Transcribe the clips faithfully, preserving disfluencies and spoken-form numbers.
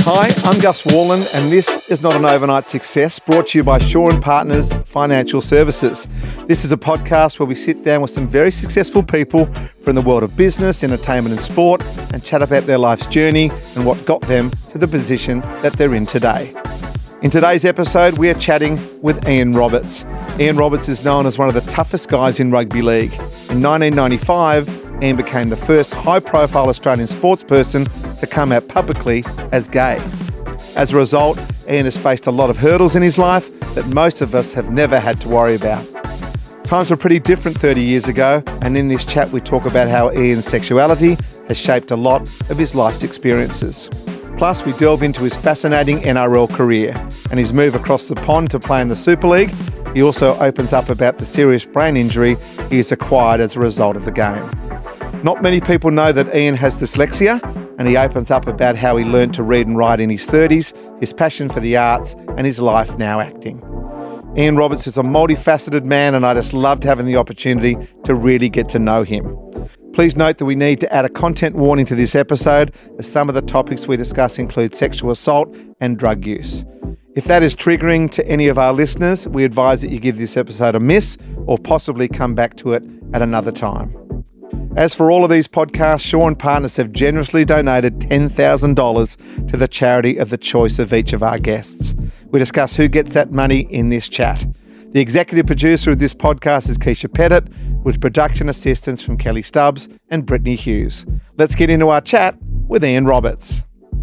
Hi, I'm Gus Worland, and this is Not an Overnight Success, brought to you by Shaw and Partners Financial Services. This is a podcast where we sit down with some very successful people from the world of business, entertainment and sport and chat about their life's journey and what got them to the position that they're in today. In today's episode, we are chatting with Ian Roberts. Ian Roberts is known as one of the toughest guys in rugby league. In nineteen ninety-five, Ian became the first high-profile Australian sportsperson to come out publicly as gay. As a result, Ian has faced a lot of hurdles in his life that most of us have never had to worry about. Times were pretty different thirty years ago, and in this chat we talk about how Ian's sexuality has shaped a lot of his life's experiences. Plus, we delve into his fascinating N R L career and his move across the pond to play in the Super League. He also opens up about the serious brain injury he has acquired as a result of the game. Not many people know that Ian has dyslexia, and he opens up about how he learned to read and write in his thirties, his passion for the arts, and his life now acting. Ian Roberts is a multifaceted man, and I just loved having the opportunity to really get to know him. Please note that we need to add a content warning to this episode, as some of the topics we discuss include sexual assault and drug use. If that is triggering to any of our listeners, we advise that you give this episode a miss or possibly come back to it at another time. As for all of these podcasts, Shaw and Partners have generously donated ten thousand dollars to the charity of the choice of each of our guests. We discuss who gets that money in this chat. The executive producer of this podcast is Keisha Pettit, with production assistance from Kelly Stubbs and Brittany Hughes. Let's get into our chat with Ian Roberts.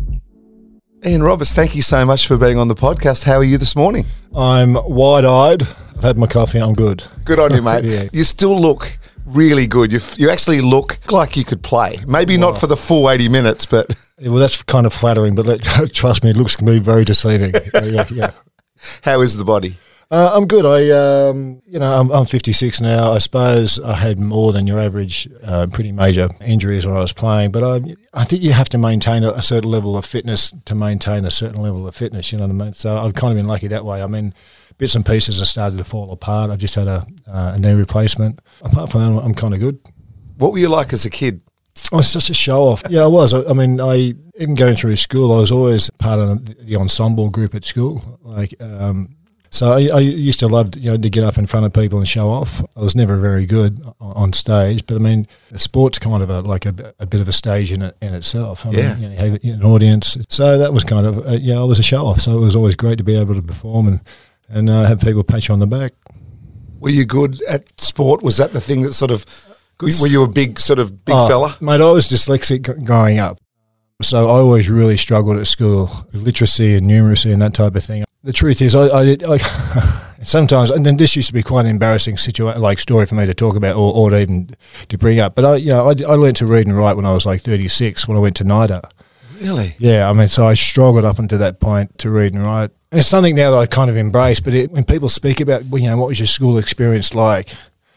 Ian Roberts, thank you so much for being on the podcast. How are you this morning? I'm wide-eyed. I've had my coffee. I'm good. Good on you, mate. Yeah. You still look really good. You you actually look like you could play. Maybe wow. Not for the full eighty minutes, but... Well, that's kind of flattering, but let, trust me, it looks to me very deceiving. uh, yeah, yeah. How is the body? Uh, I'm good. I, um, you know, I'm, I'm fifty-six now. I suppose I had more than your average, uh, pretty major injuries when I was playing. But I, I think you have to maintain a, a certain level of fitness to maintain a certain level of fitness. You know what I mean? So I've kind of been lucky that way. I mean, bits and pieces have started to fall apart. I've just had a, uh, a knee replacement. Apart from that, I'm kind of good. What were you like as a kid? I was just a show-off. Yeah, I was. I, I mean, I even going through school, I was always part of the, the ensemble group at school. Like. Um, So I, I used to love, you know, to get up in front of people and show off. I was never very good on stage, but I mean, sport's kind of a, like a, a bit of a stage in it, in itself. I yeah. mean, you know, you have an audience. So that was kind of, uh, yeah, I was a show off. So it was always great to be able to perform and and uh, have people pat you on the back. Were you good at sport? Was that the thing that sort of, were you a big sort of big oh, fella? Mate, I was dyslexic growing up. So I always really struggled at school, with literacy and numeracy and that type of thing. The truth is, I, I did I, sometimes, and then this used to be quite an embarrassing situa- like story for me to talk about or, or to even to bring up. But I, you know, I, I learned to read and write when I was like thirty-six when I went to NIDA. Really? Yeah, I mean, so I struggled up until that point to read and write. And it's something now that I kind of embrace. But it, when people speak about, well, you know, what was your school experience like?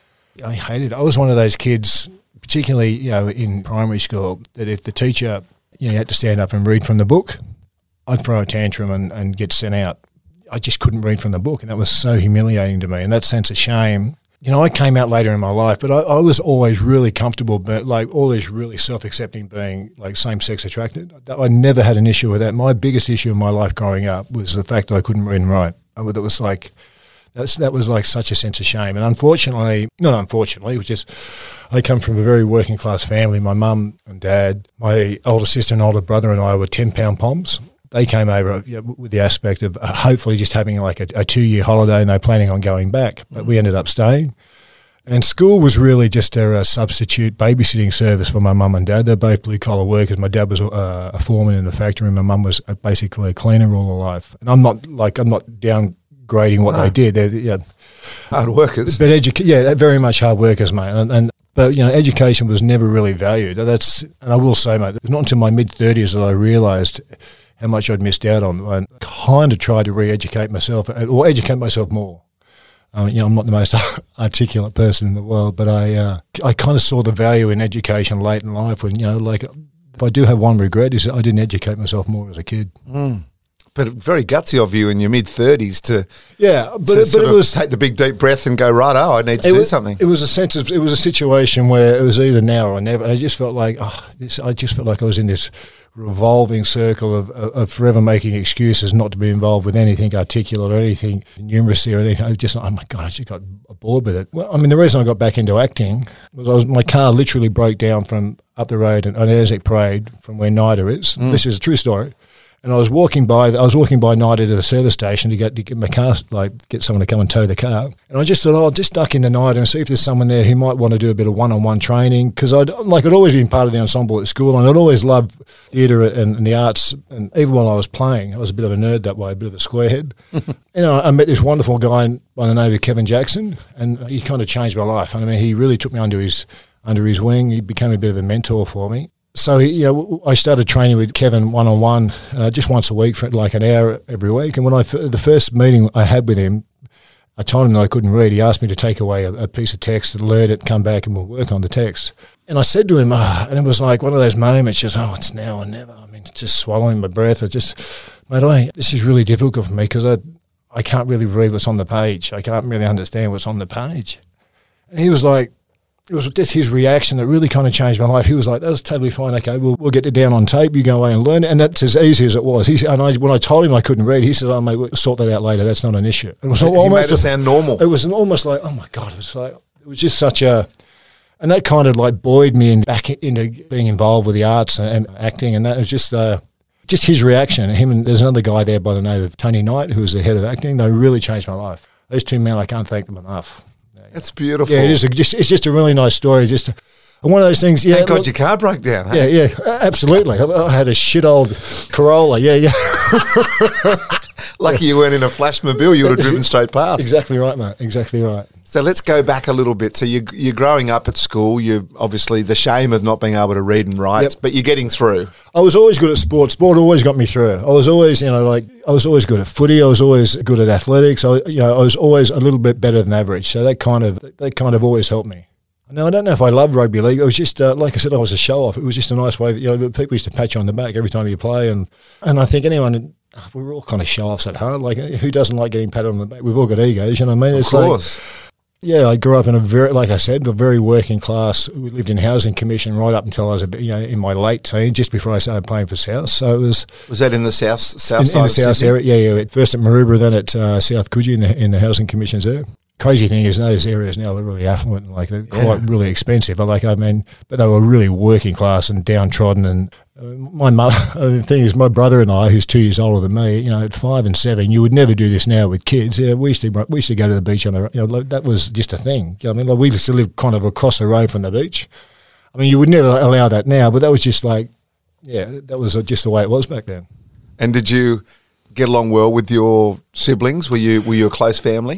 I hated it. I was one of those kids, particularly, you know, in primary school, that if the teacher, you know, you had to stand up and read from the book, I'd throw a tantrum and, and get sent out. I just couldn't read from the book, and that was so humiliating to me. And that sense of shame, you know, I came out later in my life, but I, I was always really comfortable, but like always really self-accepting, being like same-sex attracted. I never had an issue with that. My biggest issue in my life growing up was the fact that I couldn't read and write. That was like, that's, that was like such a sense of shame. And unfortunately, not unfortunately, it was just, I come from a very working class family. My mum and dad, my older sister and older brother and I were ten-pound poms. They came over you know, with the aspect of uh, hopefully just having like a, a two-year holiday, and they were planning on going back. But mm. we ended up staying. And school was really just a, a substitute babysitting service for my mum and dad. They're both blue-collar workers. My dad was a, a foreman in the factory, and my mum was a, basically a cleaner all her life. And I'm not like I'm not downgrading what no. they did. They're yeah, hard workers. But edu- yeah, they're very much hard workers, mate. And, and but you know, education was never really valued. And that's and I will say, mate, it was not until my mid-thirties that I realised how much I'd missed out on, and kind of tried to re-educate myself or educate myself more. Um, you know, I'm not the most articulate person in the world, but I uh, I kind of saw the value in education late in life. When you know, like if I do have one regret, is that I didn't educate myself more as a kid. Mm. But very gutsy of you in your mid thirties to yeah, but to it, sort but it of was take the big deep breath and go right. Oh, I need to it do was, something. It was a sense of it was a situation where it was either now or never. And I just felt like oh, this. I just felt like I was in this revolving circle of, of, of forever making excuses not to be involved with anything articulate or anything numeracy or anything. I was just oh my god, I just got bored with it. Well, I mean, the reason I got back into acting was I was my car literally broke down from up the road on Anzac Parade from where NIDA is. Mm. This is a true story. And I was walking by, I was walking by NIDA to the service station to get to get my car, like get someone to come and tow the car. And I just thought, oh, I'll just duck into NIDA and see if there's someone there who might want to do a bit of one-on-one training. Because I'd like I'd always been part of the ensemble at school, and I'd always loved theatre and, and the arts. And even while I was playing, I was a bit of a nerd that way, a bit of a squarehead. You know, I met this wonderful guy by the name of Kevin Jackson, and he kind of changed my life. I mean, he really took me under his under his wing. He became a bit of a mentor for me. So, you know, I started training with Kevin one-on-one uh, just once a week for like an hour every week. And when I, the first meeting I had with him, I told him that I couldn't read. He asked me to take away a, a piece of text and learn it, come back and we'll work on the text. And I said to him, oh, and it was like one of those moments, just, oh, it's now or never. I mean, just swallowing my breath. I just, mate, I, this is really difficult for me because I, I can't really read what's on the page. I can't really understand what's on the page. And he was like, it was just his reaction that really kind of changed my life. He was like, that's totally fine. Okay, we'll, we'll get it down on tape. You go away and learn it. And that's as easy as it was. He said, and I, when I told him I couldn't read, he said, oh, mate, we'll sort that out later. That's not an issue. It was he almost made it sound normal. It was an almost like, oh, my God. It was like, it was just such a, and that kind of like buoyed me in, back into being involved with the arts and, and acting. And that was just, uh, just his reaction. Him and there's another guy there by the name of Tony Knight, who was the head of acting. They really changed my life. Those two men, I can't thank them enough. That's beautiful. Yeah, it is. A, just, it's just a really nice story. Just a, one of those things. Yeah, Thank God look, your car broke down. Hey? Yeah, yeah, absolutely. I, I had a shit old Corolla. Yeah, yeah. Lucky you weren't in a Flashmobile. You would have driven straight past. Exactly right, mate. Exactly right. So let's go back a little bit. So you, you're growing up at school. You obviously the shame of not being able to read and write, yep. but you're getting through. I was always good at sport. Sport always got me through. I was always, you know, like I was always good at footy. I was always good at athletics. I, you know, I was always a little bit better than average. So that kind of that kind of always helped me. Now I don't know if I loved rugby league. It was just uh, like I said, I was a show off. It was just a nice way. You know, people used to pat you on the back every time you play, and and I think anyone. We were all kind of show-offs at heart. Like, who doesn't like getting patted on the back? We've all got egos, you know what I mean? It's of course. Like, yeah, I grew up in a very, like I said, a very working class. We lived in housing commission right up until I was a bit, you know, in my late teens, just before I started playing for South. So it was. Was that in the south south in, side in the of south Sydney? area? Yeah, yeah. At first at Maroubra, then at uh, South Coogee in the in the housing commissions there. Crazy thing is, those areas now are really affluent and like they're yeah. quite really expensive. But like I mean, but they were really working class and downtrodden. And uh, my mum, the thing is, my brother and I, who's two years older than me, you know, at five and seven, you would never do this now with kids. Yeah, we used to we used to go to the beach on a, you know, like, that was just a thing. You know what I mean, like we used to live kind of across the road from the beach. I mean, you would never allow that now, but that was just like, yeah, that was just the way it was back then. And did you get along well with your siblings? Were you were you a close family?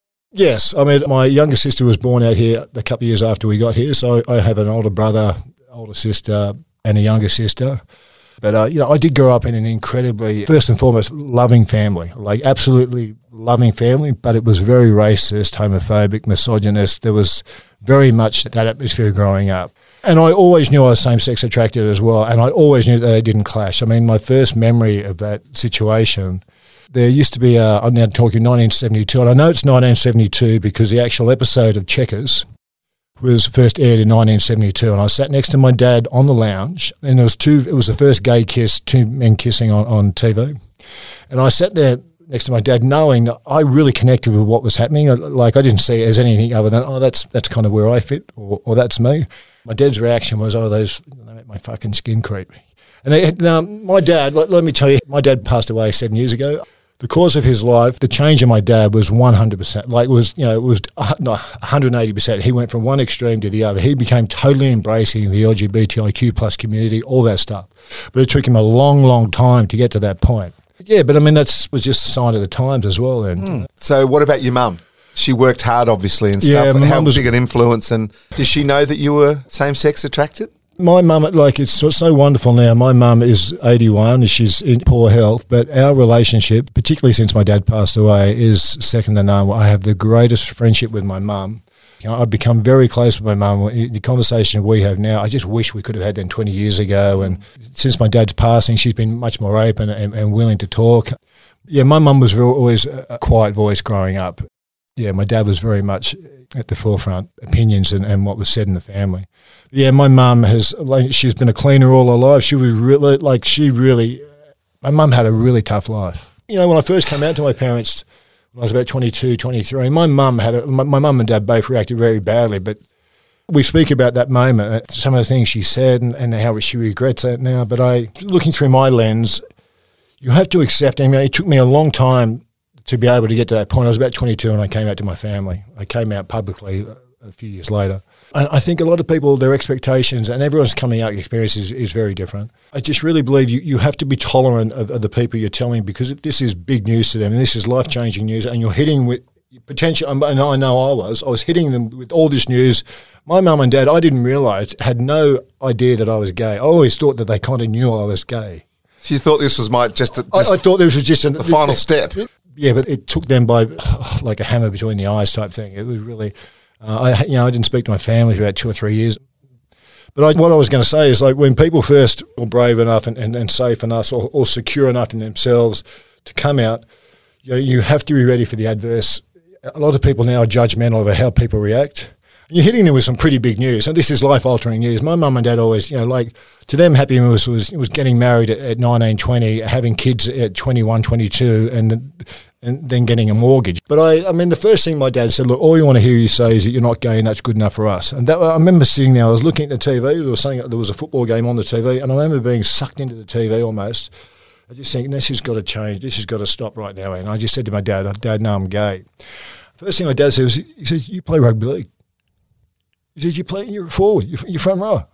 Yes, I mean, my younger sister was born out here a couple of years after we got here, so I have an older brother, older sister, and a younger sister. But, uh, you know, I did grow up in an incredibly, first and foremost, loving family, like absolutely loving family, but it was very racist, homophobic, misogynist. There was very much that atmosphere growing up. And I always knew I was same-sex attracted as well, and I always knew that they didn't clash. I mean, my first memory of that situation, there used to be, a, I'm now talking nineteen seventy-two, and I know it's nineteen seventy-two because the actual episode of Checkers was first aired in nineteen seventy-two, and I sat next to my dad on the lounge, and there was two, it was the first gay kiss, two men kissing on, on T V, and I sat there next to my dad knowing that I really connected with what was happening. Like, I didn't see it as anything other than, oh, that's that's kind of where I fit, or, or that's me. My dad's reaction was, oh, those, they make my fucking skin creep. And they, now, my dad, let, let me tell you, my dad passed away seven years ago. The course of his life, the change in my dad was one hundred percent. Like, it was, you know, it was uh, no, one hundred eighty percent. He went from one extreme to the other. He became totally embracing the L G B T I Q plus community, all that stuff. But it took him a long, long time to get to that point. Yeah, but I mean, that was just a sign of the times as well then. Mm. So what about your mum? She worked hard, obviously, and yeah, stuff. My How mum was big an influence? And does she know that you were same-sex attracted? My mum, like, it's so, so wonderful now. My mum is eighty-one, she's in poor health, but our relationship, particularly since my dad passed away, is second to none. I have the greatest friendship with my mum. You know, I've become very close with my mum. The conversation we have now, I just wish we could have had them twenty years ago. And since my dad's passing, she's been much more open and, and willing to talk. Yeah, my mum was very, always a quiet voice growing up. Yeah, my dad was very much at the forefront, opinions and, and what was said in the family. Yeah, my mum has, like, she's been a cleaner all her life. She was really, like, she really, my mum had a really tough life. You know, when I first came out to my parents, when I was about twenty-two, twenty-three, my mum had, a, my, my mum and dad both reacted very badly, but we speak about that moment, some of the things she said and, and how she regrets it now. But I, looking through my lens, you have to accept, I mean, it took me a long time to be able to get to that point. I was about twenty-two and I came out to my family. I came out publicly a few years later. And I think a lot of people, their expectations and everyone's coming out experience is, is very different. I just really believe you, you have to be tolerant of, of the people you're telling, because this is big news to them and this is life-changing news, and you're hitting with potential, and I know I was, I was hitting them with all this news. My mum and dad, I didn't realise, had no idea that I was gay. I always thought that they kind of knew I was gay. So you thought this was my just, a, just I, I thought this was just an, the final step. Yeah, but it took them by oh, like a hammer between the eyes type thing. It was really, uh, I you know I didn't speak to my family for about two or three years. But I, what I was going to say is, like, when people first are brave enough and, and, and safe enough or, or secure enough in themselves to come out, you know, you have to be ready for the adverse. A lot of people now are judgmental over how people react. You're hitting them with some pretty big news. And this is life-altering news. My mum and dad always, you know, like, to them, happiness was was getting married at, at nineteen, twenty, having kids at twenty-one, twenty-two, and and then getting a mortgage. But I, I mean, the first thing my dad said, look, all you want to hear you say is that you're not gay and that's good enough for us. And that, I remember sitting there, I was looking at the T V, there was, something, there was a football game on the T V, and I remember being sucked into the T V almost. I just think, this has got to change, this has got to stop right now. And I just said to my dad, Dad, no, I'm gay. First thing my dad said was, he said, you play rugby league. He said, you play, you're forward, you're, you're front row.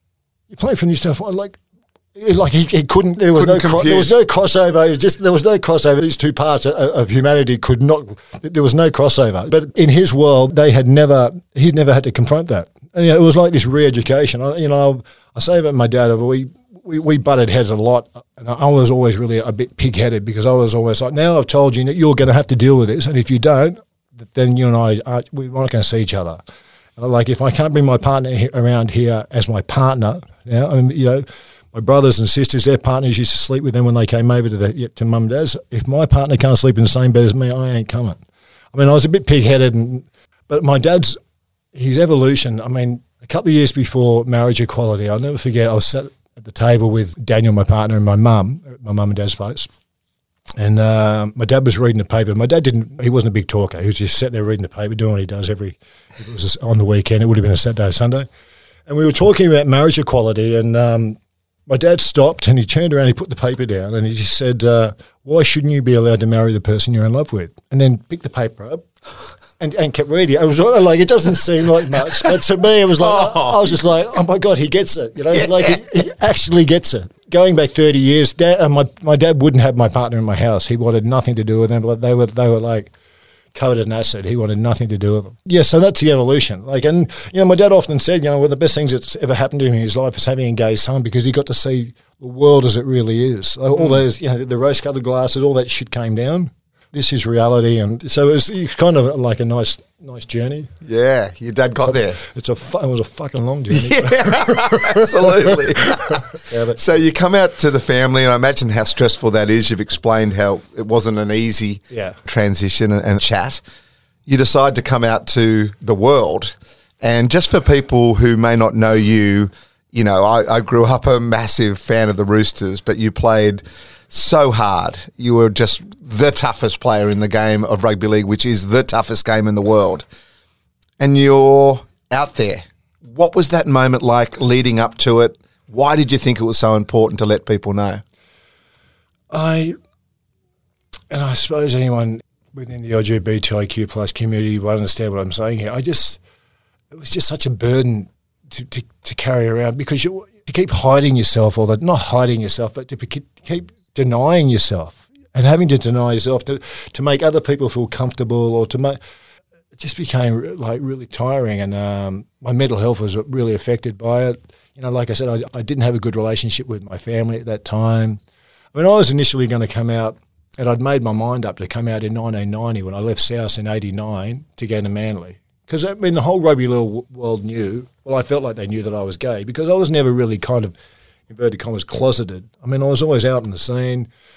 You play for New South Wales. Like, like he, he couldn't, there was, couldn't no, there was no crossover. It was just, there was no crossover. These two parts of, of humanity could not, there was no crossover. But in his world, they had never, he'd never had to confront that. And, you know, it was like this re-education. I, you know, I say about my dad, we, we, we butted heads a lot. And I was always really a bit pig-headed, because I was always like, now I've told you that you're going to have to deal with this. And if you don't, then you and I, are, we're not going to see each other. Like, if I can't bring my partner he- around here as my partner, yeah, I mean, you know, my brothers and sisters, their partners used to sleep with them when they came over to the to mum and dad's. If my partner can't sleep in the same bed as me, I ain't coming. I mean, I was a bit pig-headed, and, but my dad's, his evolution, I mean, a couple of years before marriage equality, I'll never forget, I was sat at the table with Daniel, my partner, and my mum, my mum and dad's place. And uh, my dad was reading the paper. My dad didn't, he wasn't a big talker. He was just sat there reading the paper, doing what he does every, if it was on the weekend, it would have been a Saturday or Sunday. And we were talking about marriage equality, and um, my dad stopped and he turned around, he put the paper down, and he just said, uh, why shouldn't you be allowed to marry the person you're in love with? And then picked the paper up and, and kept reading. I was like, it doesn't seem like much, but to me it was like, oh. I was just like, oh my God, he gets it. You know, yeah. Like he, he actually gets it. Going back thirty years, dad, uh, my my dad wouldn't have my partner in my house. He wanted nothing to do with them. They were they were like covered in acid. He wanted nothing to do with them. Yeah, so that's the evolution. Like, and you know, my dad often said, you know, one of the best things that's ever happened to him in his life is having a gay son, because he got to see the world as it really is. All mm. those, you know, the rose-colored glasses, all that shit came down. This is reality, and so it was, it was kind of like a nice, nice journey. Yeah, your dad got so there. It's a fu- it was a fucking long journey. Yeah, absolutely. Yeah, but so you come out to the family, and I imagine how stressful that is. You've explained how it wasn't an easy yeah. transition and, and chat. You decide to come out to the world, and just for people who may not know you, you know, I, I grew up a massive fan of the Roosters, but you played so hard. You were just the toughest player in the game of rugby league, which is the toughest game in the world. And you're out there. What was that moment like leading up to it? Why did you think it was so important to let people know? I, and I suppose anyone within the L G B T I Q plus community will understand what I'm saying here. I just, it was just such a burden to, to, to carry around, because you to keep hiding yourself, or that not hiding yourself, but to keep denying yourself and having to deny yourself to, to make other people feel comfortable, or to make, it just became like really tiring, and um, my mental health was really affected by it. You know, like I said, I, I didn't have a good relationship with my family at that time. I mean, I was initially going to come out, and I'd made my mind up to come out in nineteen ninety when I left South in eighty-nine to go to Manly. Because, I mean, the whole rugby world knew, well, I felt like they knew that I was gay, because I was never really kind of, inverted commas, closeted. I mean, I was always out in the scene.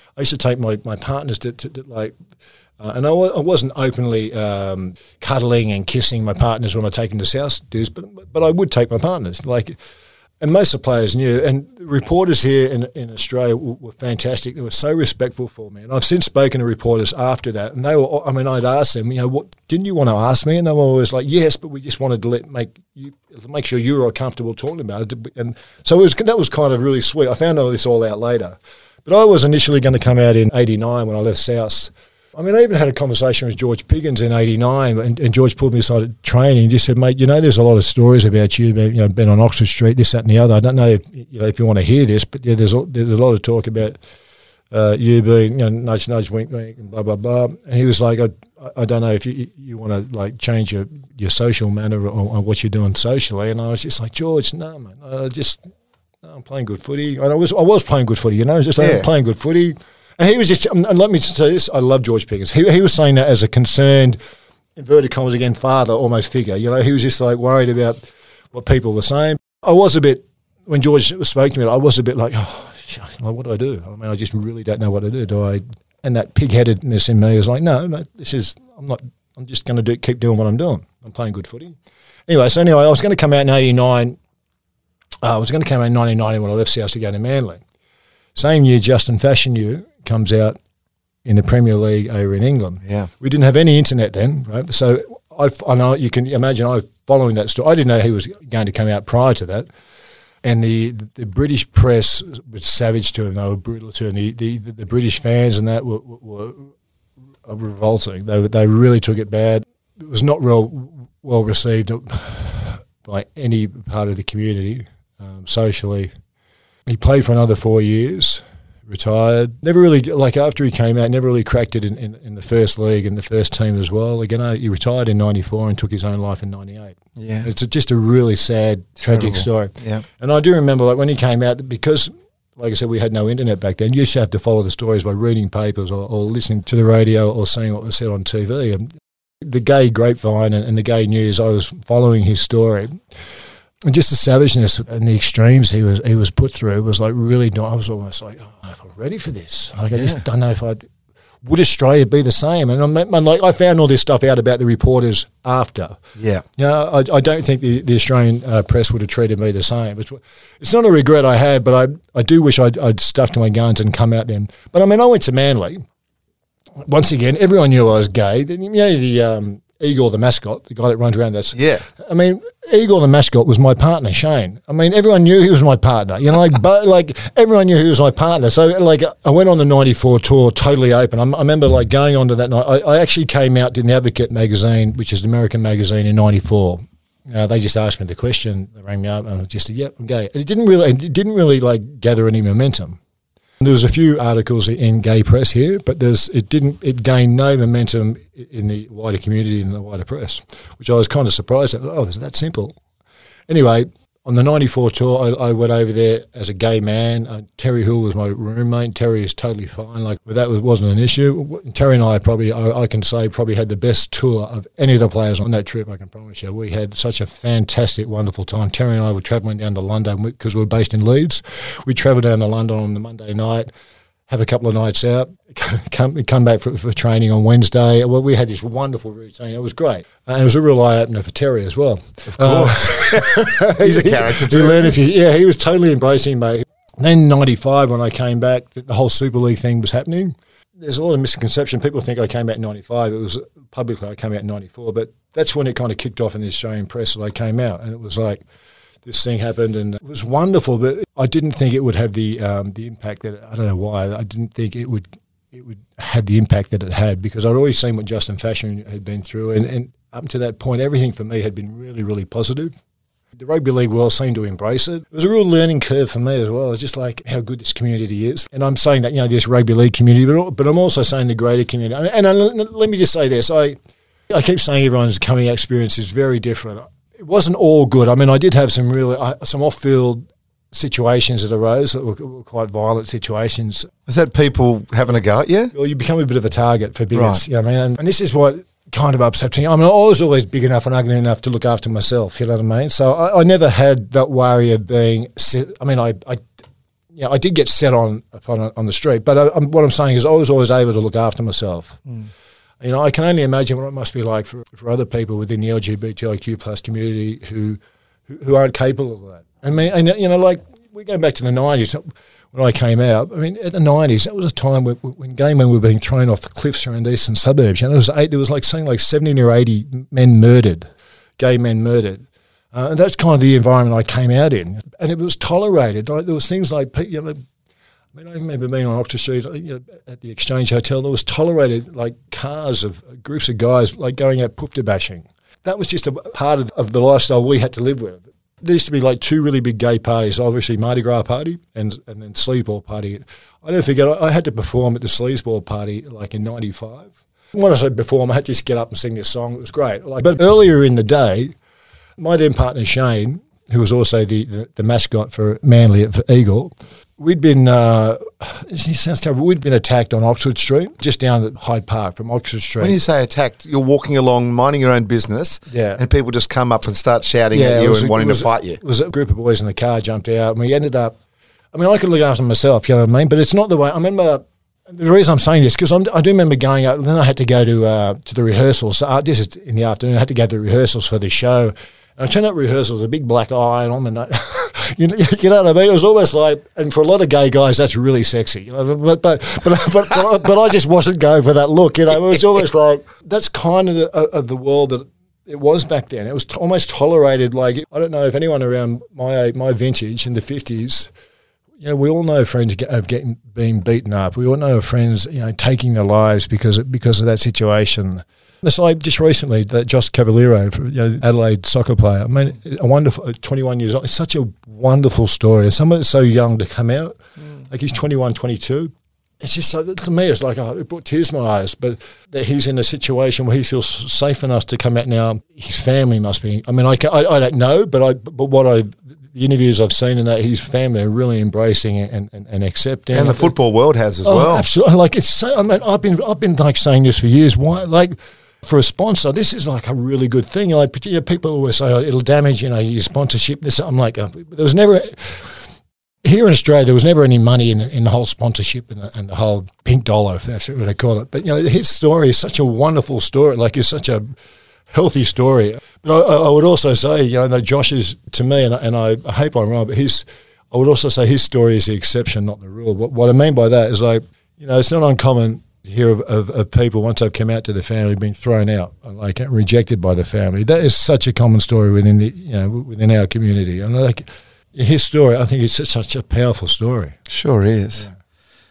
I used to take my, my partners to, to, to like, uh, and I, w- I wasn't openly um, cuddling and kissing my partners when I take them to South dues, but but I would take my partners. Like, and most of the players knew, and the reporters here in in Australia were, were fantastic. They were so respectful for me, and I've since spoken to reporters after that, and they were. I mean, I'd ask them, you know, what didn't you want to ask me? And they were always like, yes, but we just wanted to let make you make sure you were comfortable talking about it. And so it was that was kind of really sweet. I found all this all out later, but I was initially going to come out in eighty-nine when I left South. I mean, I even had a conversation with George Piggins in eighty-nine, and, and George pulled me aside at training and just said, mate, you know, there's a lot of stories about you, you know, been on Oxford Street, this, that and the other. I don't know if you know if you want to hear this, but yeah, there's a, there's a lot of talk about uh, you being, you know, nudge, nudge, wink, wink, and blah, blah, blah. And he was like, I, I don't know if you you want to, like, change your, your social manner or, or what you're doing socially. And I was just like, George, no, man, I just, no, I'm playing good footy. And I was I was playing good footy, you know, just like, Yeah. I'm playing good footy. And he was just, and let me say this, I love George Piggins. He he was saying that as a concerned, inverted commas again, father almost figure. You know, he was just like worried about what people were saying. I was a bit, when George spoke to me, I was a bit like, oh, like, what do I do? I mean, I just really don't know what to do. Do I, and that pig-headedness in me was like, no, no, this is, I'm not, I'm just going to do keep doing what I'm doing. I'm playing good footy. Anyway, so anyway, I was going to come out in eighty-nine. Uh, I was going to come out in nineteen ninety when I left South to go to Manly. Same year, Justin Fashanu comes out in the Premier League over in England. Yeah. We didn't have any internet then, right? So I, I know you can imagine I was following that story. I didn't know he was going to come out prior to that. And the, the British press was savage to him. They were brutal to him. The, the, the British fans and that were, were, were revolting. They they really took it bad. It was not real well received by any part of the community um, socially. He played for another four years, retired. Never really, like after he came out, never really cracked it in, in, in the first league and the first team as well. Again, uh, he retired in ninety-four and took his own life in ninety-eight. Yeah. It's a, just a really sad, tragic story. Yeah. And I do remember, like, when he came out, because, like I said, we had no internet back then, you used to have to follow the stories by reading papers or, or listening to the radio or seeing what was said on T V. And the gay grapevine and, and the gay news, I was following his story. And just the savageness and the extremes he was he was put through was like really not, I was almost like, oh, if I'm ready for this. Like, I Yeah. just don't know if I'd, would Australia be the same? And I'm, I'm like, I found all this stuff out about the reporters after. Yeah. You know, I, I don't think the, the Australian uh, press would have treated me the same. It's, it's not a regret I had, but I I do wish I'd, I'd stuck to my guns and come out then. But I mean, I went to Manly. Once again, everyone knew I was gay. You know, the um, Igor, the mascot, the guy that runs around. That's Yeah. I mean, Igor, the mascot, was my partner, Shane. I mean, everyone knew he was my partner. You know, like, but like everyone knew he was my partner. So, like, I went on the ninety-four tour totally open. I, I remember, like, going on to that night. I, I actually came out in the Advocate magazine, which is the American magazine, in ninety-four. Uh, they just asked me the question. They rang me up, and I just said, "Yep, I'm gay." And it didn't really, it didn't really like gather any momentum. There was a few articles in gay press here, but there's it didn't it gained no momentum in the wider community and the wider press, which I was kind of surprised at. Oh, is that simple? Anyway, on the ninety-four tour, I, I went over there as a gay man. Uh, Terry Hill was my roommate. Terry is totally fine. Like, that was, wasn't an issue. Terry and I probably, I, I can say, probably had the best tour of any of the players on that trip, I can promise you. We had such a fantastic, wonderful time. Terry and I were travelling down to London because we were based in Leeds. We travelled down to London on the Monday night, have a couple of nights out, come come back for, for training on Wednesday. Well, we had this wonderful routine. It was great. Uh, and it was a real eye-opener for Terry as well. Of course. Uh, He's a character he, too. he learned a few, yeah, he was totally embracing me. Then in ninety-five, when I came back, the, the whole Super League thing was happening. There's a lot of misconception. People think I came out in ninety-five. It was publicly I came out in ninety-four. But that's when it kind of kicked off in the Australian press that I came out. And it was like, this thing happened, and it was wonderful, but I didn't think it would have the um, the impact that, I don't know why, I didn't think it would it would have the impact that it had, because I'd always seen what Justin Fashanu had been through, and, and up to that point, everything for me had been really, really positive. The rugby league world seemed to embrace it. It was a real learning curve for me as well. It's just like how good this community is. And I'm saying that, you know, this rugby league community, but, but I'm also saying the greater community. And, and I, let me just say this. I, I keep saying everyone's coming out experience is very different. It wasn't all good. I mean, I did have some really uh, some off-field situations that arose that were, were quite violent situations. Is that people having a go at you? Well, you become a bit of a target for biggest. Right. You know what I mean? And, and this is what kind of upsets me. I mean, I was always big enough and ugly enough to look after myself, you know what I mean? So I, I never had that worry of being, I mean, I, I, you you know, I did get set on upon on the street, but I, I'm, what I'm saying is I was always able to look after myself. Mm. You know, I can only imagine what it must be like for, for other people within the L G B T I Q plus community who, who who aren't capable of that. I mean, and you know, like we go back to the nineties when I came out. I mean, at the nineties, that was a time when, when gay men were being thrown off the cliffs around eastern suburbs. You know, there was eight, there was like something like seventy or eighty men murdered, gay men murdered. Uh, and that's kind of the environment I came out in, and it was tolerated. Like there was things like, you know, I mean, I remember being on Oxford Street, you know, at the Exchange Hotel. There was tolerated like cars of groups of guys like going out poofter bashing. That was just a part of, of the lifestyle we had to live with. There used to be like two really big gay parties, obviously Mardi Gras party and and then Sleazeball party. I never forget, I, I had to perform at the Sleazeball party like in ninety-five. When I say perform, I had to just get up and sing this song. It was great. Like, but earlier in the day, my then partner Shane, who was also the, the, the mascot for Manly for Eagle, we'd been, uh, it sounds terrible, we'd been attacked on Oxford Street, just down at Hyde Park from Oxford Street. When you say attacked, you're walking along, minding your own business, yeah. and people just come up and start shouting yeah, at you and a, wanting was, to fight you. It was a group of boys in the car jumped out, and we ended up, I mean, I could look after myself, you know what I mean, but it's not the way, I remember, the reason I'm saying this, because I do remember going out, then I had to go to uh, to the rehearsals, so, uh, this is in the afternoon, I had to go to the rehearsals for the show, and I turned up rehearsals, a big black eye on, and I, you, know, you know what I mean? It was almost like, and for a lot of gay guys, that's really sexy. You know, but but but but, but, but I just wasn't going for that look. You know, it was almost like that's kind of the, of the world that it was back then. It was t- almost tolerated. Like I don't know if anyone around my my vintage in the fifties. You know, we all know friends get, of getting being beaten up. We all know friends, you know, taking their lives because of, because of that situation. It's like just recently that Josh Cavaliero, you know, Adelaide soccer player. I mean, a wonderful, twenty-one years old. It's such a wonderful story. And someone that's so young to come out, mm. like he's twenty-one, twenty-two. It's just so, to me, it's like, oh, it brought tears to my eyes. But that he's in a situation where he feels safe enough to come out now. His family must be. I mean, I, can, I, I don't know, but I, but what I, the interviews I've seen in that, his family are really embracing it and, and, and accepting. And the football world has as oh, well. Absolutely. Like it's so. I mean, I've been, I've been like saying this for years. Why, like. For a sponsor, this is like a really good thing. Like you know, people always say, oh, it'll damage, you know, your sponsorship. This, I'm like, uh, there was never, here in Australia, there was never any money in the, in the whole sponsorship and the, and the whole pink dollar, if that's what they call it. But, you know, his story is such a wonderful story. Like, it's such a healthy story. But I, I would also say, you know, that Josh is, to me, and, and I, I hope I'm wrong, but his, I would also say his story is the exception, not the rule. What, what I mean by that is like, you know, it's not uncommon hear of, of, of people once they've come out to the family being thrown out, like rejected by the family. That is such a common story within the you know within our community. And like his story, I think it's such a powerful story. Sure is. Yeah.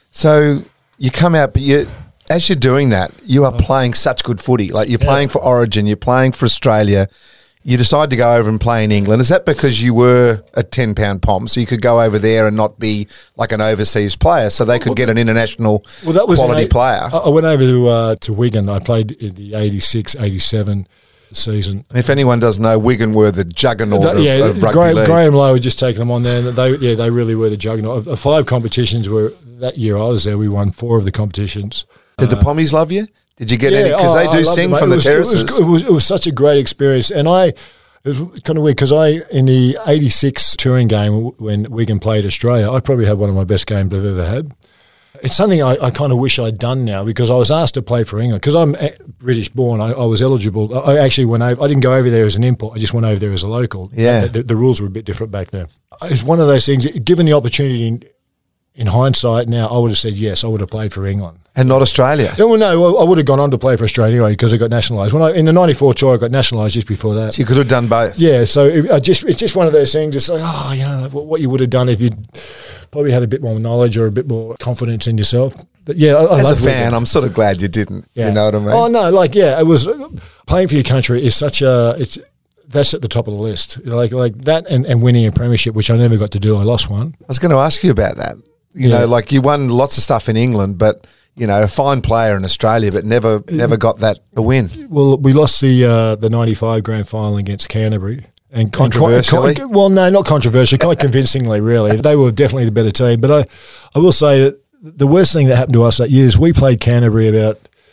So you come out, but you as you're doing that, you are oh. playing such good footy. Like you're yeah. playing for Origin, you're playing for Australia. You decide to go over and play in England. Is that because you were a ten-pound pom, so you could go over there and not be like an overseas player, so they could well, get an international well, that was quality an, player? I went over to uh, to Wigan. I played in the eighty-six eighty-seven season. And if anyone doesn't know, Wigan were the juggernaut the, of, yeah, of rugby Graham, league. Graham Lowe had just taken them on there. And they, yeah, they really were the juggernaut. Of five competitions were that year I was there, we won four of the competitions. Did uh, the Pommies love you? Did you get yeah, any? Because oh, they do sing it, from it the was, terraces. It was, it, was, it was such a great experience. And I... It was kind of weird because I, in the eighty-six touring game when Wigan played Australia, I probably had one of my best games I've ever had. It's something I, I kind of wish I'd done now because I was asked to play for England. Because I'm British born, I, I was eligible. I actually went over, I didn't go over there as an import, I just went over there as a local. Yeah. The, the, the rules were a bit different back then. It's one of those things, given the opportunity in, in hindsight now, I would have said yes, I would have played for England. And not Australia? Yeah, well, no, I would have gone on to play for Australia anyway because I got nationalised. When I in the ninety-four tour, I got nationalised just before that. So you could have done both? Yeah, so it, I just it's just one of those things. It's like, oh, you know, what you would have done if you'd probably had a bit more knowledge or a bit more confidence in yourself. But yeah, I, I As love a fan, it. I'm sort of glad you didn't. Yeah. You know what I mean? Oh, no, like, yeah, it was playing for your country is such a, it's that's at the top of the list. You know, like like that and, and winning a premiership, which I never got to do. I lost one. I was going to ask you about that. You yeah. know, like you won lots of stuff in England, but... You know, a fine player in Australia, but never never got that a win. Well, we lost the uh, the ninety-five grand final against Canterbury. And controversially? Con- con- well, no, not controversial, quite convincingly, really. They were definitely the better team. But I, I will say that the worst thing that happened to us that year is we played Canterbury about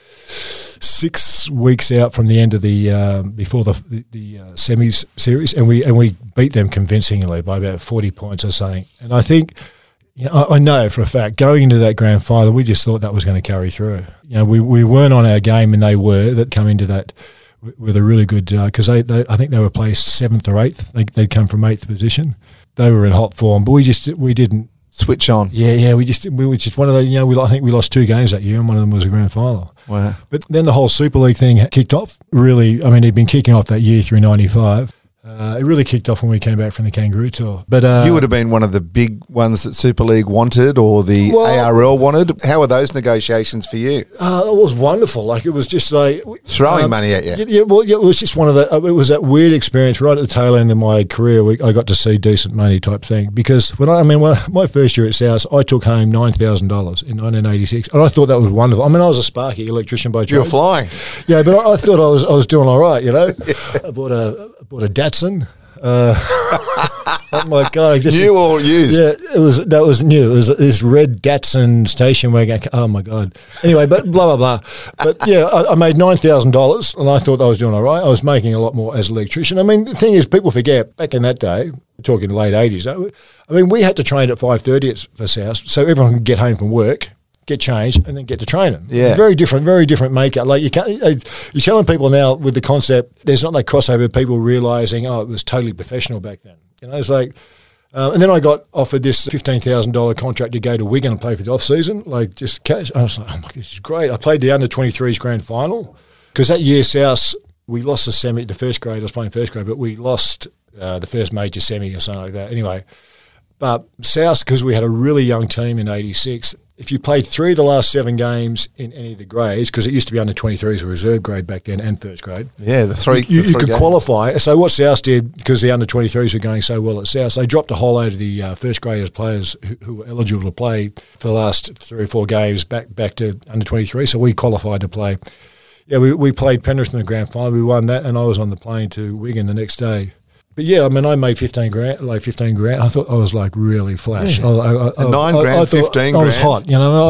six weeks out from the end of the um, before the the, the uh, semis series, and we and we beat them convincingly by about forty points or something. And I think You know, I, I know for a fact, going into that grand final, we just thought that was going to carry through. You know, we, we weren't on our game, and they were, that come into that with a really good, because uh, they, they, I think they were placed seventh or eighth. They, they'd come from eighth position. They were in hot form, but we just, we didn't. Switch on. Yeah, yeah, we just, we were just one of the, you know, we, I think we lost two games that year, and one of them was a grand final. Wow. But then the whole Super League thing kicked off. Really, I mean, it'd been kicking off that year through ninety-five. Uh, it really kicked off when we came back from the Kangaroo Tour. But uh, you would have been one of the big ones that Super League wanted, or the well, A R L wanted. How were those negotiations for you? Uh, it was wonderful. Like, it was just like throwing um, money at you. Yeah, well, yeah, it was just one of the. It was that weird experience right at the tail end of my career. We, I got to see decent money type thing, because when I, I mean, when, my first year at South, I took home nine thousand dollars in nineteen eighty-six, and I thought that was wonderful. I mean, I was a sparky electrician by trade. You were flying. Yeah, but I, I thought I was I was doing all right. You know, yeah. I bought a I bought a Datsun. Uh, oh my God! Just, new or used? Yeah, it was. That was new. It was this red Datsun station wagon. Oh my God! Anyway, but blah blah blah. But yeah, I, I made nine thousand dollars, and I thought I was doing all right. I was making a lot more as an electrician. I mean, the thing is, people forget back in that day. We're talking late eighties. I mean, we had to train at five thirty for South, so everyone could get home from work, get changed, and then get to training. Yeah, very different, very different makeup. Like you can't, you're telling people now with the concept, there's not that crossover. People realizing, oh, it was totally professional back then. You know, it's like, uh, and then I got offered this fifteen thousand dollar contract to go to Wigan and play for the off season, like just cash. I was like, oh my God, this is great. I played the under twenty-threes grand final, because that year South, we lost the semi, the first grade. I was playing first grade, but we lost uh, the first major semi or something like that. Anyway, but South, because we had a really young team in eighty-six. If you played three of the last seven games in any of the grades, because it used to be under twenty-threes or reserve grade back then and first grade. Yeah, the three. You, the you three could games. qualify. So what South did, because the under twenty-threes were going so well at South, they dropped a whole load of the uh, first graders players who, who were eligible to play for the last three or four games back back to under twenty-three. So we qualified to play. Yeah, we, we played Penrith in the grand final. We won that, and I was on the plane to Wigan the next day. But yeah, I mean, I made fifteen grand, like fifteen grand. I thought I was like really flash. Yeah. I, I, I, nine I, grand, I thought fifteen I was grand. hot, you know.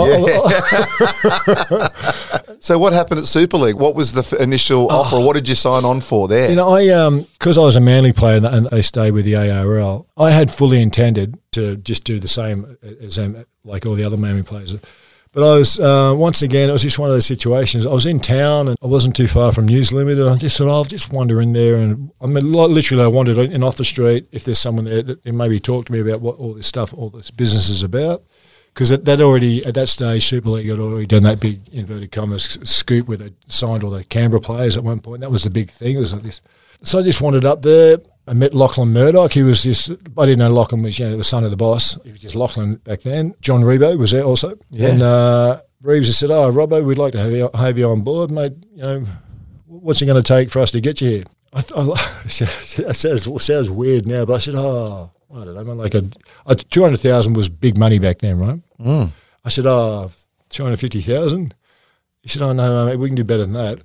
Yeah. So what happened at Super League? What was the f- initial oh. offer? What did you sign on for there? You know, I um because I was a Manly player and they stayed with the A R L. I had fully intended to just do the same as um, like all the other Manly players. But I was, uh, once again, it was just one of those situations. I was in town and I wasn't too far from News Limited. And I just thought, oh, I'll just wander in there. And I mean, literally, I wandered in off the street. If there's someone there that maybe talk to me about what all this stuff, all this business is about. Because that already, at that stage, Super League had already done that big, inverted commas, scoop where they signed all the Canberra players at one point. That was the big thing. It was like this. So I just wandered up there. I met Lachlan Murdoch. He was just, I didn't know Lachlan was, you know, the son of the boss. He was just Lachlan back then. John Rebo was there also. Yeah. And uh, Reeves just said, oh, Robbo, we'd like to have you, have you on board, mate. You know, what's it going to take for us to get you here? I th- I, it sounds, it sounds weird now, but I said, oh, I don't know, man, like a, a two hundred thousand was big money back then, right? Mm. I said, oh, two hundred fifty thousand? He said, oh, no, mate, we can do better than that.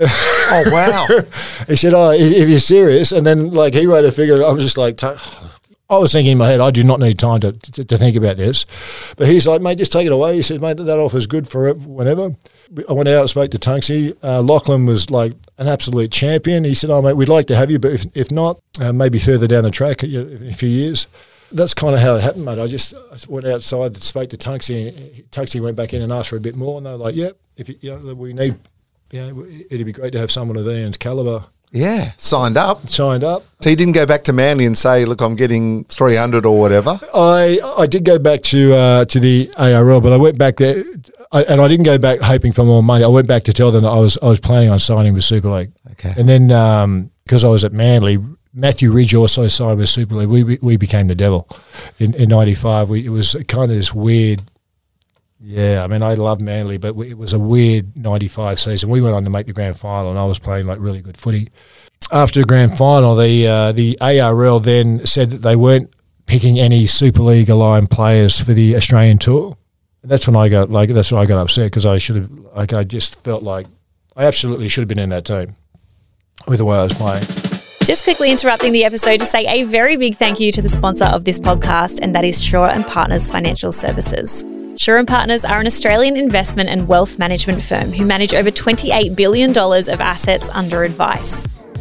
Oh, wow. He said, oh, if you're serious, and then like he wrote a figure, I was just like, I was thinking in my head, I do not need time to, to, to think about this. But he's like, mate, just take it away. He said, mate, that offer's good for whenever. I went out and spoke to Tunksy. Uh, Lachlan was like an absolute champion. He said, oh, mate, we'd like to have you, but if, if not, uh, maybe further down the track in a few years. That's kind of how it happened, mate. I just I went outside and spoke to Tunksy, and Tunksy went back in and asked for a bit more, and they were like, yep, yeah, if you, you know, we need, you know, it'd be great to have someone of Ian's calibre. Yeah, signed up. Signed up. So you didn't go back to Manly and say, look, I'm getting three hundred or whatever? I I did go back to uh, to the A R L, but I went back there, I, and I didn't go back hoping for more money. I went back to tell them that I was I was planning on signing with Super League. Okay. And then um, because I was at Manly, Matthew Ridge also signed with Super League. We we became the devil in in ninety-five. We, it was kind of this weird. Yeah, I mean, I love Manly, but it was a weird ninety-five season. We went on to make the grand final, and I was playing like really good footy. After the grand final, the uh, the A R L then said that they weren't picking any Super League aligned players for the Australian tour. And that's when I got like that's when I got upset because I should have like I just felt like I absolutely should have been in that team with the way I was playing. Just quickly interrupting the episode to say a very big thank you to the sponsor of this podcast, and that is Shaw and Partners Financial Services. Shaw and Partners are an Australian investment and wealth management firm who manage over twenty-eight billion dollars of assets under advice.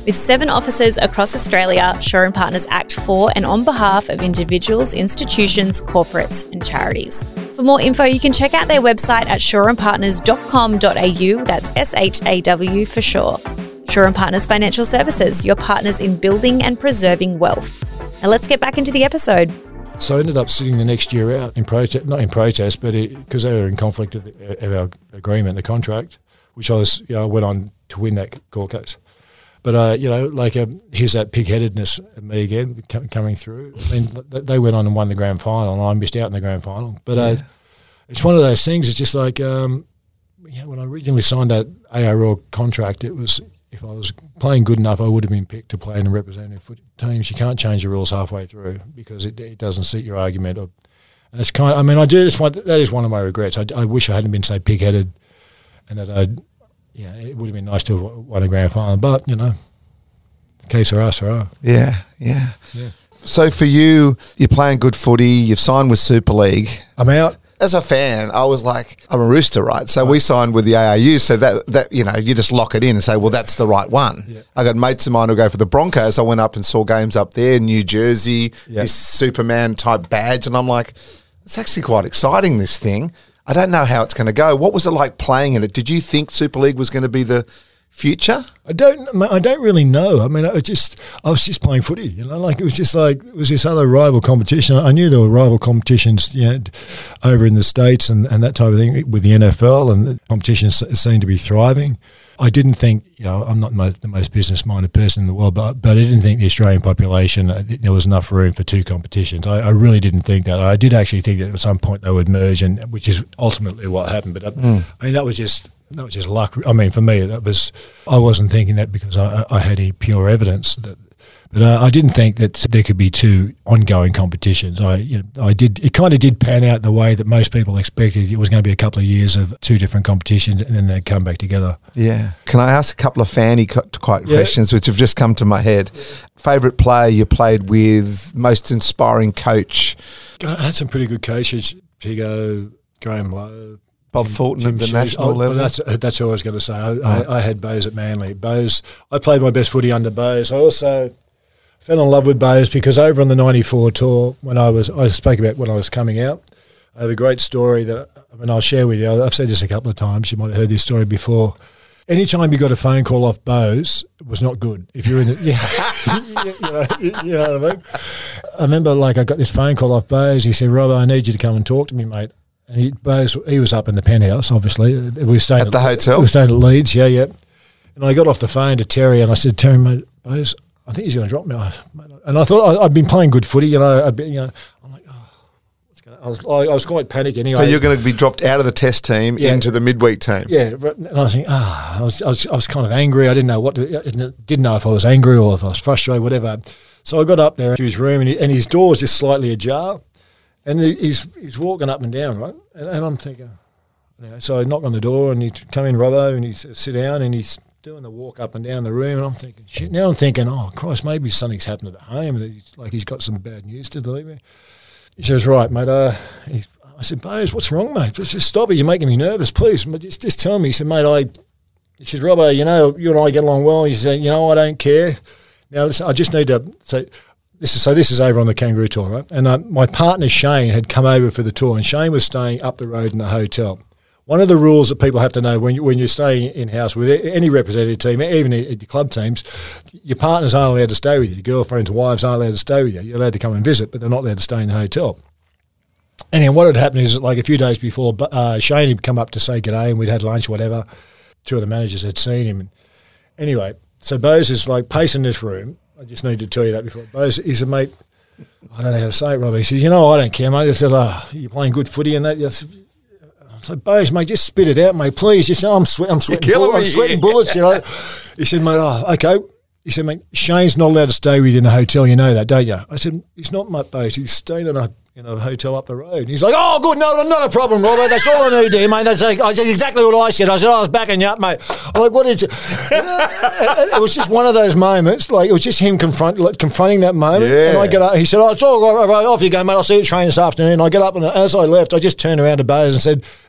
With seven offices across Australia, Shaw and Partners act for and on behalf of individuals, institutions, corporates and charities. For more info, you can check out their website at shaw and partners dot com dot a u. That's S H A W for sure. Shaw and Partners Financial Services, your partners in building and preserving wealth. Now let's get back into the episode. So I ended up sitting the next year out in protest, not in protest, but because they were in conflict of, the, of our agreement, the contract, which I was, you know, I went on to win that court case. But, uh, you know, like, um, here's that pig-headedness of me again c- coming through. I mean, they went on and won the grand final, and I missed out in the grand final. But uh, yeah. It's one of those things, it's just like, um, you know, when I originally signed that A R L contract, it was, if I was playing good enough, I would have been picked to play in the representative foot teams. You can't change the rules halfway through because it, it doesn't suit your argument. Or, and it's kind of, I mean, I do just want, that is one of my regrets. I, I wish I hadn't been so pig-headed and that I'd, yeah, it would have been nice to have won a grand final. But, you know, case for us, right? Yeah, yeah, yeah. So for you, you're playing good footy, you've signed with Super League. I'm out. As a fan, I was like, I'm a Rooster, right? So right. we signed with the A R U, so that, that you know, you just lock it in and say, well, that's the right one. Yeah. I got mates of mine who go for the Broncos. I went up and saw games up there, New Jersey, yeah. this Superman type badge, and I'm like, it's actually quite exciting, this thing. I don't know how it's going to go. What was it like playing in it? Did you think Super League was going to be the future? I don't. I don't really know. I mean, I was just. I was just playing footy. You know, like it was just like it was this other rival competition. I knew there were rival competitions, you know, over in the States and, and that type of thing with the N F L, and the competitions seemed to be thriving. I didn't think, you know, I'm not most, the most business-minded person in the world, but but I didn't think the Australian population, uh, there was enough room for two competitions. I, I really didn't think that. I did actually think that at some point they would merge, and which is ultimately what happened. But I, mm. I mean, that was just that was just luck. I mean, for me, that was I wasn't thinking that because I, I had any pure evidence that. But uh, I didn't think that there could be two ongoing competitions. I, you know, I did. It kind of did pan out the way that most people expected. It was going to be a couple of years of two different competitions, and then they'd come back together. Yeah. Can I ask a couple of fanny quite yeah. questions, which have just come to my head? Yeah. Favourite player you played with? Most inspiring coach? I had some pretty good coaches. Pigo, Graham Lowe. Bob Tim, Fulton Tim at the Shoes. national oh, level? Well, that's that's what I was going to say. I, oh. I, I had Bose at Manly. Bose. I played my best footy under Bose. I also fell in love with Bose because over on the ninety-four tour, when I was, I spoke about when I was coming out, I have a great story that I mean, I'll share with you. I've said this a couple of times. You might have heard this story before. Anytime you got a phone call off Bose, it was not good. If you're in the, yeah, you, know, you know what I mean? I remember, like, I got this phone call off Bose. He said, "Rob, I need you to come and talk to me, mate." And he, Bose, he was up in the penthouse, obviously. We were staying at, at the hotel? We were staying at Leeds, yeah, yeah. And I got off the phone to Terry and I said, "Terry, mate, Bose, I think he's going to drop me." And I thought I, I'd been playing good footy, you know. I'd been, you know, I'm like, oh, what's going on? I was, I, I was quite panicked anyway. So you're going to be dropped out of the test team yeah. into the midweek team. Yeah, and I was thinking, ah, oh, I was, I was, I was kind of angry. I didn't know what, to, I didn't know if I was angry or if I was frustrated, whatever. So I got up there to his room, and, he, and his door was just slightly ajar, and he, he's he's walking up and down, right? And, and I'm thinking, you know, so I knock on the door, and he come in, Robbo, and he says, "Sit down," and he's doing the walk up and down the room, and I'm thinking, shit. Now I'm thinking, oh Christ, maybe something's happened at home. That he's, like he's got some bad news to deliver. He says, "Right, mate." Uh, he, I said, "Bose, what's wrong, mate? Just stop it. You're making me nervous, please." But just, just tell me. He said, "Mate, I." He says, "Robbo, you know, you and I get along well." He said, "You know, I don't care. Now, listen, I just need to say." This is, so this is over on the Kangaroo Tour, right? And uh, my partner Shane had come over for the tour, and Shane was staying up the road in the hotel. One of the rules that people have to know when, you, when you're staying in-house with any representative team, even at the club teams, your partners aren't allowed to stay with you. Your girlfriends and wives aren't allowed to stay with you. You're allowed to come and visit, but they're not allowed to stay in the hotel. And then what had happened is, like a few days before, uh, Shane had come up to say g'day, and we'd had lunch, whatever. Two of the managers had seen him. And anyway, so Bose is like pacing this room. I just need to tell you that before. Bose, he said, "Mate, I don't know how to say it, Robbie." He says, "You know, I don't care, mate." I said, "Oh, you're playing good footy and that." I said, "Bose, mate, just spit it out, mate, please." Just, I'm, sweat, I'm sweating, bull- I'm sweating bullets, you know. He said, "Mate, oh, okay." He said, "Mate, Shane's not allowed to stay with you in the hotel, you know that, don't you?" I said, "He's not, mate, Bose. He's staying in a you know, hotel up the road." And he's like, "Oh, good, no, not a problem, Robert. That's all I need there, mate. That's like, I said exactly what I said." I said, "I was backing you up, mate." I'm like, "What is it?" It was just one of those moments. Like, it was just him confront, like, confronting that moment. Yeah. And I get up. He said, "Oh, it's all right, right, off you go, mate. I'll see you at train this afternoon." And I get up, and as I left, I just turned around to Bose and said,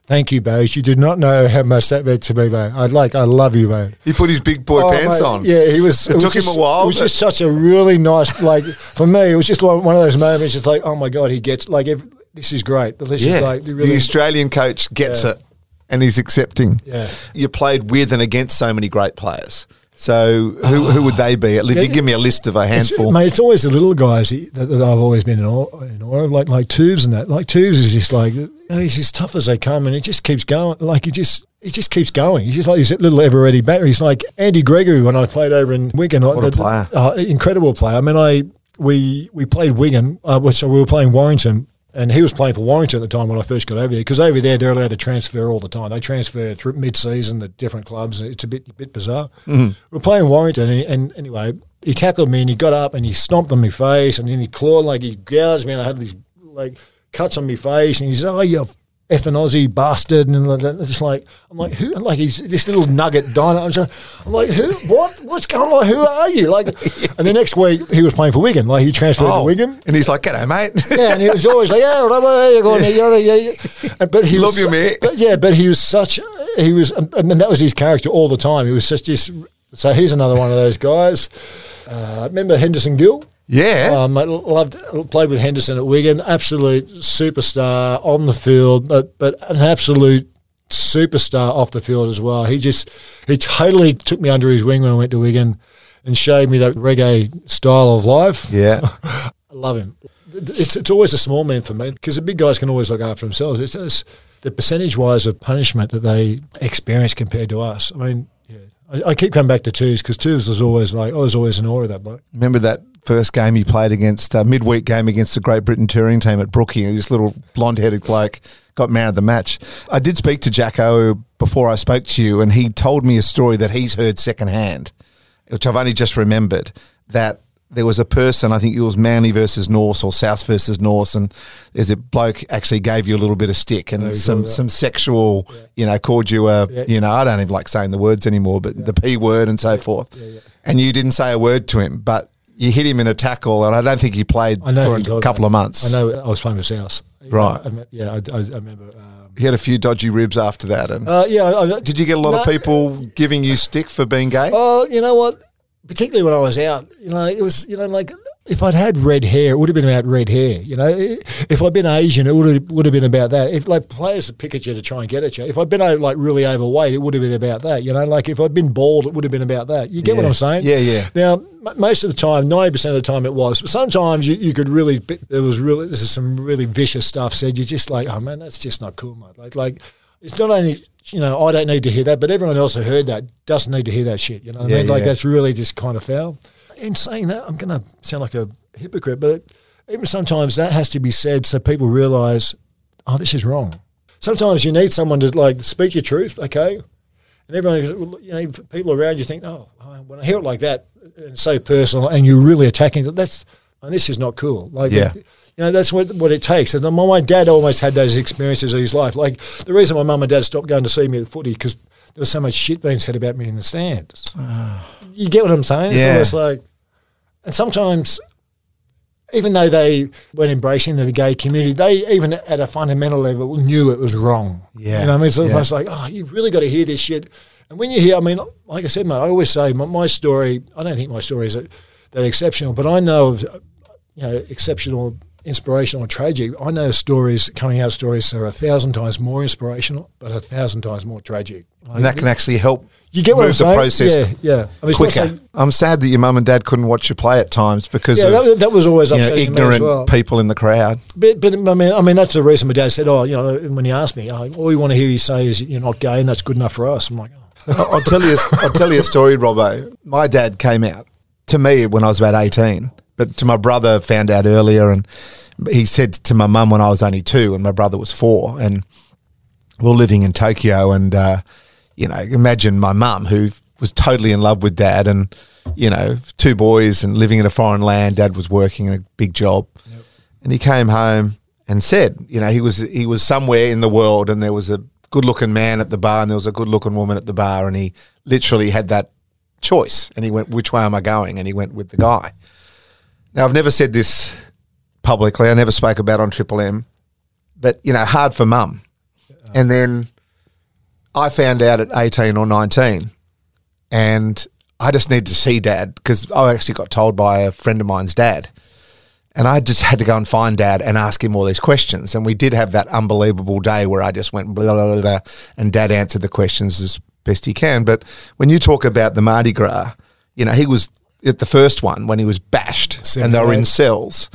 Thank you, Bose. You did not know how much that meant to me, mate. I like, I love you, mate. He put his big boy Oh, pants mate, on. Yeah, he was. It, it took was him just, a while. It was just such a really nice, like, for me, it was just one one of those moments. It's like, oh my God, he gets, like, every, this is great. This yeah, is like, really, the Australian coach gets Yeah. it, and he's accepting. Yeah. You played with and against so many great players. So who who would they be? If you give me a list of a handful. It's, mate, it's always the little guys that, that I've always been in awe, in awe of, like like Tubes and that. Like Tubes is just like, you know, he's as tough as they come, and he just keeps going. Like he just he just keeps going. He's just like he's a little ever ready battery. He's like Andy Gregory when I played over in Wigan. What a player! Uh, incredible player. I mean, I we we played Wigan, uh, so we were playing Warrington. And he was playing for Warrington at the time when I first got over there, because over there they're allowed to transfer all the time. They transfer through mid-season to different clubs. It's a bit a bit bizarre. Mm-hmm. We're playing Warrington, and, and anyway, he tackled me and he got up and he stomped on my face, and then he clawed, like he gouged me, and I had these like cuts on my face, and he said, "Oh, you effing Aussie bastard," and like that. Just like I'm like, who? Like he's this little nugget dino. I'm, so, I'm like, who? What? What's going on? Who are you? Like, and the next week he was playing for Wigan. Like he transferred oh, to Wigan, and he's like, "G'day, mate." Yeah, and he was always like, "Yeah, whatever, how you going? Yeah, yeah, yeah." But he love was, you, mate. But yeah, but he was such. He was, and that was his character all the time. He was such just. So he's another one of those guys. Uh, remember Henderson Gill? Yeah. Um, I loved, played with Henderson at Wigan, absolute superstar on the field, but, but an absolute superstar off the field as well. He just, he totally took me under his wing when I went to Wigan and showed me that reggae style of life. Yeah. I love him. It's, it's always a small man for me, because the big guys can always look after themselves. It's just the percentage-wise of punishment that they experience compared to us. I mean, yeah, I, I keep coming back to Twos, because Twos was always like, I was always in awe of that bloke. Remember that first game he played against, uh, midweek game against the Great Britain touring team at Brookie, and this little blonde-headed bloke got man of the match. I did speak to Jacko before I spoke to you, and he told me a story that he's heard secondhand, which I've only just remembered, that there was a person, I think it was Manly versus North or South versus North, and there's a bloke actually gave you a little bit of stick and no, some, some sexual, yeah. you know, called you a, yeah. you know, I don't even like saying the words anymore, but yeah. the P word and so yeah. forth. Yeah, yeah. And you didn't say a word to him, but you hit him in a tackle, and I don't think he played for a couple of months. I know, I was playing with South. Right. I, I, yeah, I, I remember. Um, he had a few dodgy ribs after that. And uh, yeah. I, I, did you get a lot no, of people giving you stick for being gay? Oh, uh, you know what? Particularly when I was out, you know, it was, you know, like if I'd had red hair, it would have been about red hair. You know, if I'd been Asian, it would have, would have been about that. If like players would pick at you to try and get at you, if I'd been like really overweight, it would have been about that. You know, like if I'd been bald, it would have been about that. You get yeah. what I'm saying? Yeah, yeah. Now, m- most of the time, ninety percent of the time, it was. But sometimes you, you could really, there was really, this is some really vicious stuff said. You're just like, oh man, that's just not cool, mate. Like, like it's not only. You know, I don't need to hear that, but everyone else who heard that doesn't need to hear that shit. You know what yeah, I mean? Like, yeah. that's really just kind of foul. In saying that, I'm going to sound like a hypocrite, but it, even sometimes that has to be said so people realise, oh, this is wrong. Sometimes you need someone to, like, speak your truth, okay? And everyone, you know, people around you think, oh, when I hear it like that, and so personal, and you're really attacking it, that's, and this is not cool. Like, yeah. It, You know, that's what what it takes. And my, my dad almost had those experiences of his life. Like, the reason my mum and dad stopped going to see me at the footy, because there was so much shit being said about me in the stands. Oh. You get what I'm saying? It's yeah. almost like, and sometimes, even though they weren't embracing the gay community, they, even at a fundamental level, knew it was wrong. Yeah. You know what I mean? So yeah. I was like, oh, you've really got to hear this shit. And when you hear, I mean, like I said, mate, I always say my, my story, I don't think my story is that, that exceptional, but I know of, you know, exceptional, inspirational, and tragic. I know stories, coming out stories that are a thousand times more inspirational, but a thousand times more tragic. Like, and that can actually help you get what move I'm the saying? process yeah, yeah. I mean, quicker. like, I'm sad that your mum and dad couldn't watch you play at times because yeah, of that, that was always you know, upsetting ignorant to me as well. people in the crowd. But, but I mean, I mean, that's the reason my dad said, oh, you know, when he asked me, oh, all you want to hear you say is you're not gay and that's good enough for us. I'm like, oh. I'll tell you, a, I'll tell you a story, Robbo. My dad came out to me when I was about eighteen, but to my brother found out earlier, and he said to my mum when I was only two and my brother was four, and we we're living in Tokyo, and uh, you know, imagine my mum who was totally in love with dad, and you know, two boys and living in a foreign land. Dad was working in a big job, yep. and he came home and said, you know, he was he was somewhere in the world, and there was a good-looking man at the bar, and there was a good-looking woman at the bar, and he literally had that choice, and he went, which way am I going? And he went with the guy. Now, I've never said this publicly. I never spoke about it on Triple M, but, you know, hard for mum. And then I found out at eighteen or nineteen, and I just needed to see Dad because I actually got told by a friend of mine's dad. And I just had to go and find Dad and ask him all these questions. And we did have that unbelievable day where I just went blah, blah, blah, blah, and Dad answered the questions as best he can. But when you talk about the Mardi Gras, you know, he was at the first one when he was bashed Seven and they were in days. cells.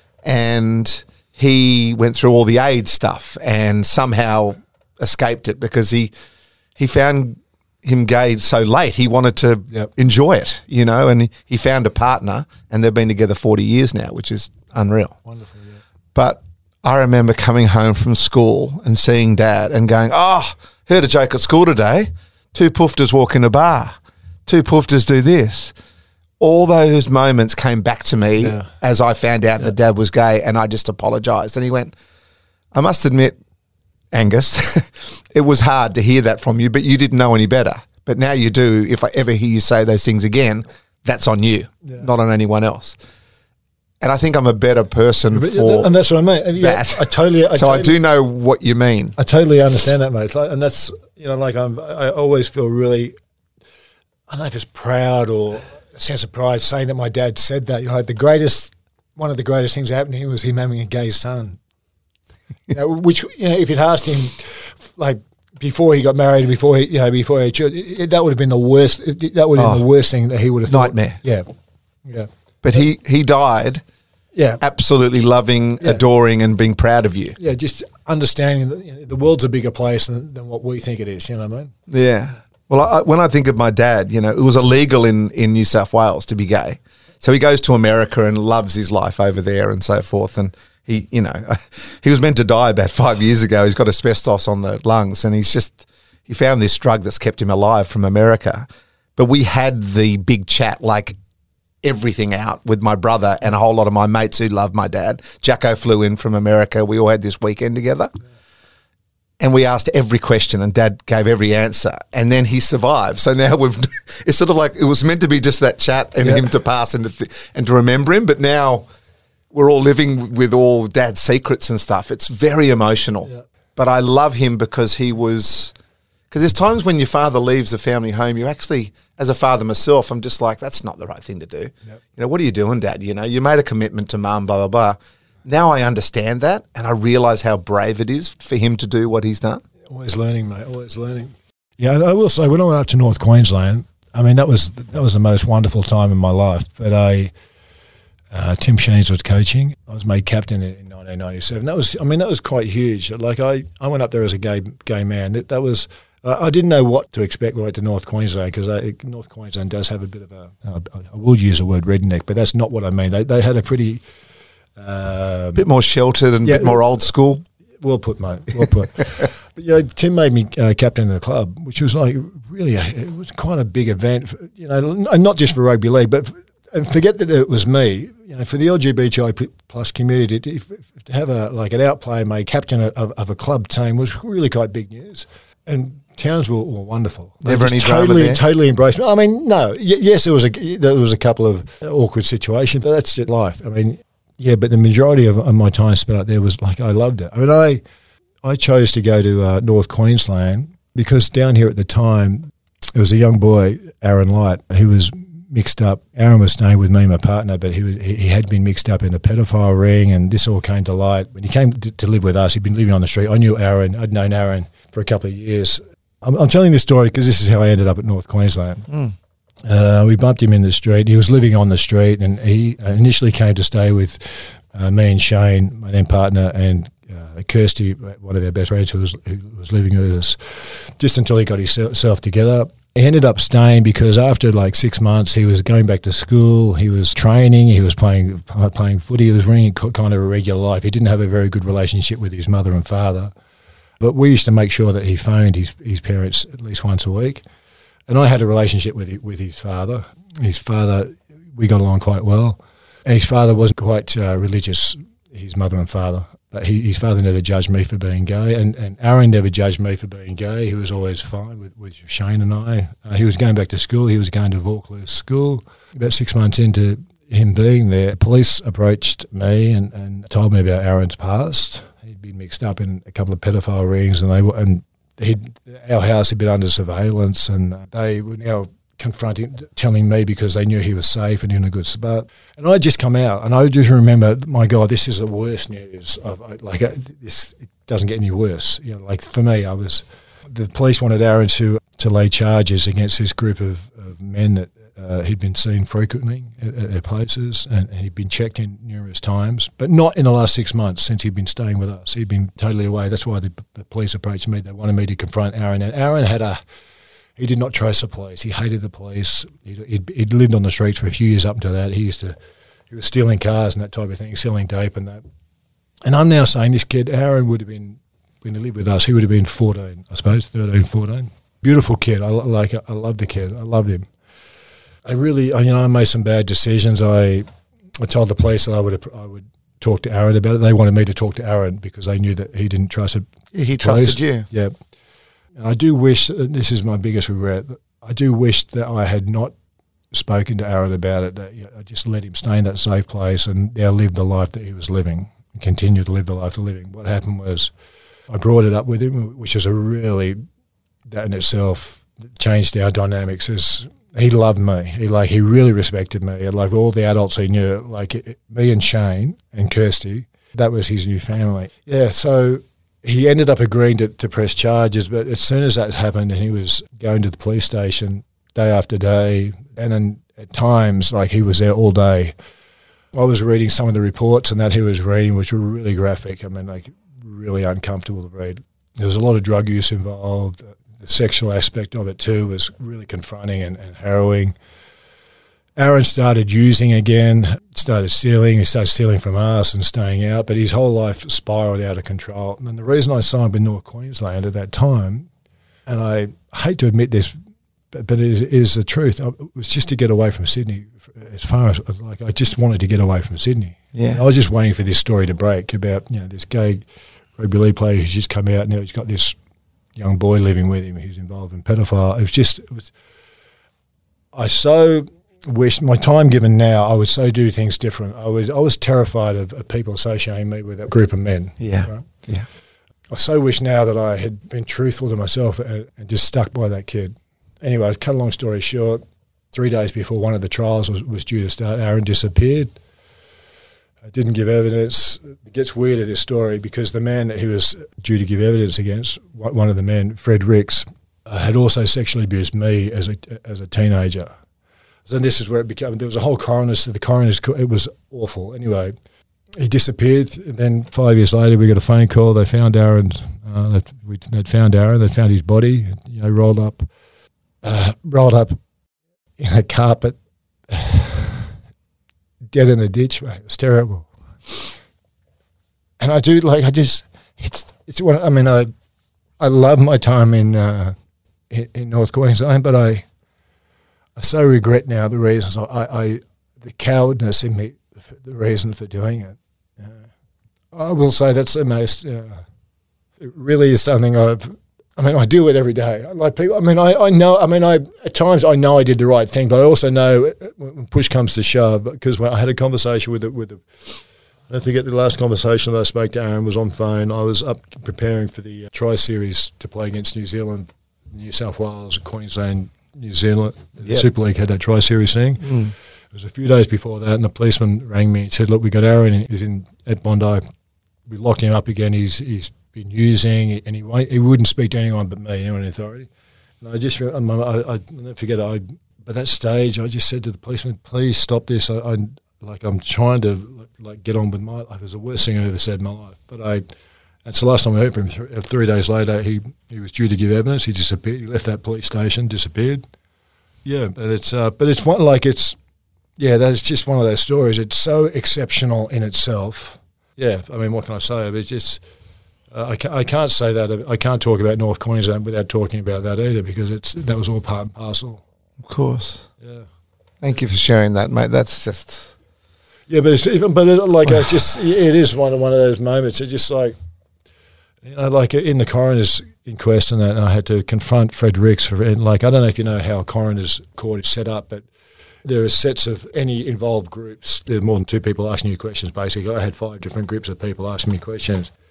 And he went through all the AIDS stuff and somehow escaped it because he he found him gay so late. He wanted to Yep. enjoy it, you know, and he, he found a partner and they've been together forty years now, which is unreal. Wonderful, yeah. But I remember coming home from school and seeing Dad and going, oh, heard a joke at school today. Two poofters walk in a bar. Two poofters do this. All those moments came back to me Yeah. as I found out that Dad was gay, and I just apologised. And he went, I must admit, Angus, it was hard to hear that from you, but you didn't know any better. But now you do. If I ever hear you say those things again, that's on you, Yeah. not on anyone else. And I think I'm a better person But, for and that's what I mean. Yeah, that. I totally. I so totally, I do know what you mean. I totally understand that, mate. It's like- and that's, you know, like I'm, I always feel really, I don't know if it's proud or a sense of pride saying that my dad said that. You know, like the greatest, one of the greatest things that happened to him was him having a gay son. You know, which, you know, if you'd asked him, like, before he got married, before he, you know, before he had children, it, it, that would have been the worst, it, that would have been Oh. the worst thing that he would have thought. Nightmare. Yeah. Yeah. But he, he died Yeah. absolutely loving, Yeah. adoring and being proud of you. Yeah, just understanding that, you know, the world's a bigger place than, than what we think it is, you know what I mean? Yeah. Well, I, when I think of my dad, you know, it was illegal in, in New South Wales to be gay. So he goes to America and loves his life over there and so forth. And he, you know, he was meant to die about five years ago. He's got asbestos on the lungs and he's just, he found this drug that's kept him alive from America. But we had the big chat, like everything out with my brother and a whole lot of my mates who loved my dad. Jacko flew in from America. We all had this weekend together. And we asked every question and Dad gave every answer and then he survived. So now we've, it's sort of like, it was meant to be just that chat and Yeah. him to pass and to, th- and to remember him. But now we're all living with all Dad's secrets and stuff. It's very emotional. Yeah. But I love him because he was, because there's times when your father leaves the family home, you actually, as a father myself, I'm just like, that's not the right thing to do. Yep. You know, what are you doing, Dad? You know, you made a commitment to mum, blah, blah, blah. Now I understand that and I realise how brave it is for him to do what he's done. Always learning, mate. Always learning. Yeah, I will say when I went up to North Queensland, I mean that was that was the most wonderful time in my life. But I, uh, Tim Sheens was coaching. I was made captain in, in nineteen ninety-seven. That was, I mean, that was quite huge. Like I, I went up there as a gay gay man. That, that was. I didn't know what to expect when I went to North Queensland because North Queensland does have a bit of a. I will use the word redneck, but that's not what I mean. They they had a pretty. Um, A bit more sheltered and a yeah, bit more old school. Well put, mate. Well put. But you know, Tim made me uh, captain of the club, which was like really, a, it was quite a big event. For, you know, n- not just for rugby league, but for, and forget that it was me. You know, for the L G B T I plus community, to, if, if to have a like an outplayer made captain of, of a club team was really quite big news. And Townsville were wonderful. They Never just any drama totally, there? totally embraced me. I mean, no, y- yes, there was a there was a couple of awkward situations, but that's just life. I mean. Yeah, but the majority of, of my time spent out there was like I loved it. I mean, I I chose to go to uh, North Queensland because down here at the time there was a young boy, Aaron Light, who was mixed up. Aaron was staying with me, my partner, but he was, he, he had been mixed up in a pedophile ring, and this all came to light when he came to, to live with us. He'd been living on the street. I knew Aaron. I'd known Aaron for a couple of years. I'm, I'm telling this story because this is how I ended up at North Queensland. Mm. Uh, we bumped him in the street. He was living on the street, and he initially came to stay with uh, me and Shane, my then partner, and uh, Kirsty, one of our best friends who was, who was living with us, just until he got himself together. He ended up staying because after like six months, he was going back to school. He was training. He was playing playing footy. He was running kind of a regular life. He didn't have a very good relationship with his mother and father, but we used to make sure that he phoned his his parents at least once a week. And I had a relationship with with his father. His father, we got along quite well. And his father wasn't quite uh, religious, his mother and father. But he, his father never judged me for being gay. And, and Aaron never judged me for being gay. He was always fine with, with Shane and I. Uh, he was going back to school. He was going to Vaucluse School. About six months into him being there, police approached me and, and told me about Aaron's past. he'd been mixed up in a couple of pedophile rings, and they were, and he'd, our house had been under surveillance, and they were now confronting, telling me because they knew he was safe and in a good spot. And I'd just come out, and I just remember, my God, this is the worst news. Of, like, uh, this it doesn't get any worse. You know, like for me, I was, the police wanted Aaron to, to lay charges against this group of, of men that uh, he'd been seen frequently at, at their places, and, and he'd been checked in numerous times, but not in the last six months since he'd been staying with us. He'd been totally away. That's why the, the police approached me. They wanted me to confront Aaron, and Aaron had a, he did not trust the police. He hated the police. He'd, he'd, he'd lived on the streets for a few years up until that. He used to, he was stealing cars and that type of thing, selling dope and that. And I'm now saying this kid, Aaron, would have been, when he lived with us, he would have been fourteen, I suppose, thirteen, fourteen. Beautiful kid. I like. I love the kid. I loved him. I really, you know, I made some bad decisions. I, I told the police that I would, I would talk to Aaron about it. They wanted me to talk to Aaron because they knew that he didn't trust it. He trusted you. Yeah. And I do wish, this is my biggest regret, I do wish that I had not spoken to Aaron about it, that you know, I just let him stay in that safe place and now live the life that he was living and continue to live the life of living. What happened was I brought it up with him, which is a really, that in itself changed our dynamics. As he loved me. He like he really respected me. And like all the adults he knew, like it, me and Shane and Kirsty, that was his new family. Yeah, so he ended up agreeing to, to press charges, but as soon as that happened and he was going to the police station day after day, and then at times, like he was there all day, I was reading some of the reports and that he was reading, which were really graphic. I mean, like really uncomfortable to read. There was a lot of drug use involved. The sexual aspect of it too was really confronting and, and harrowing. Aaron started using again, started stealing. He started stealing from us and staying out, but his whole life spiraled out of control. And the reason I signed with North Queensland at that time, and I hate to admit this, but, but it is the truth, it was just to get away from Sydney. As far as, like, I just wanted to get away from Sydney. Yeah. I was just waiting for this story to break about, you know, this gay rugby league player who's just come out. Now he's got this young boy living with him who's involved in pedophile. It was just, it was, I so wish, my time given now, I would so do things different. I was I was terrified of, of people associating me with that group of men. Yeah, right? yeah. I so wish now that I had been truthful to myself and, and just stuck by that kid. Anyway, cut a long story short, three days before one of the trials was, was due to start, Aaron disappeared. I didn't give evidence. It gets weirder, this story, because the man that he was due to give evidence against, one of the men, Fred Ricks, uh, had also sexually abused me as a as a teenager. So this is where it became, there was a whole coroner's, the coroner's, it was awful. Anyway, he disappeared. And then five years later, we got a phone call. They found Aaron, uh, they'd, we, they'd found Aaron, they'd found his body, you know, rolled up, uh, rolled up in a carpet, dead in a ditch, mate. It was terrible. And I do, like, I just, it's, it's one, I mean, I, I love my time in, uh, in, in North Queensland, but I, I so regret now the reasons, I, I the cowardness in me, the reason for doing it. Uh, I will say that's the most, uh, it really is something I've, I mean, I deal with every day. Like people, I mean, I, I know, I mean, I, at times I know I did the right thing, but I also know when push comes to shove, because when I had a conversation with it, with the, I don't forget the last conversation that I spoke to Aaron was on phone. I was up preparing for the uh, Tri-Series to play against New Zealand, New South Wales, Queensland, New Zealand. The yep. Super League had that Tri-Series thing. Mm. It was a few days before that, and the policeman rang me and said, look, we got Aaron, he's in at Bondi. We locked him up again. He's he's been using, and he he wouldn't speak to anyone but me, anyone in authority. And I just, I, I, I never forget, I, at that stage, I just said to the policeman, please stop this. I, I like, I'm trying to like get on with my life. It was the worst thing I ever said in my life. But I, that's the last time I heard from him. Three, three days later, he, he was due to give evidence. He disappeared. He left that police station, disappeared. Yeah, but it's, uh, but it's one, like it's, yeah, that's just one of those stories. It's so exceptional in itself. Yeah, I mean, what can I say? It's just, uh, I, ca- I can't say that. I can't talk about North Queensland without talking about that either, because it's that was all part and parcel. Of course. Yeah. Thank you for sharing that, mate. That's just. Yeah, but it's but it, like it's just it is one of one of those moments. It's just like, you know, like in the coroner's inquest and that, and I had to confront Fred Ricks for, and like I don't know if you know how a coroner's court is set up, but there are sets of any involved groups. There are more than two people asking you questions. Basically, I had five different groups of people asking me questions,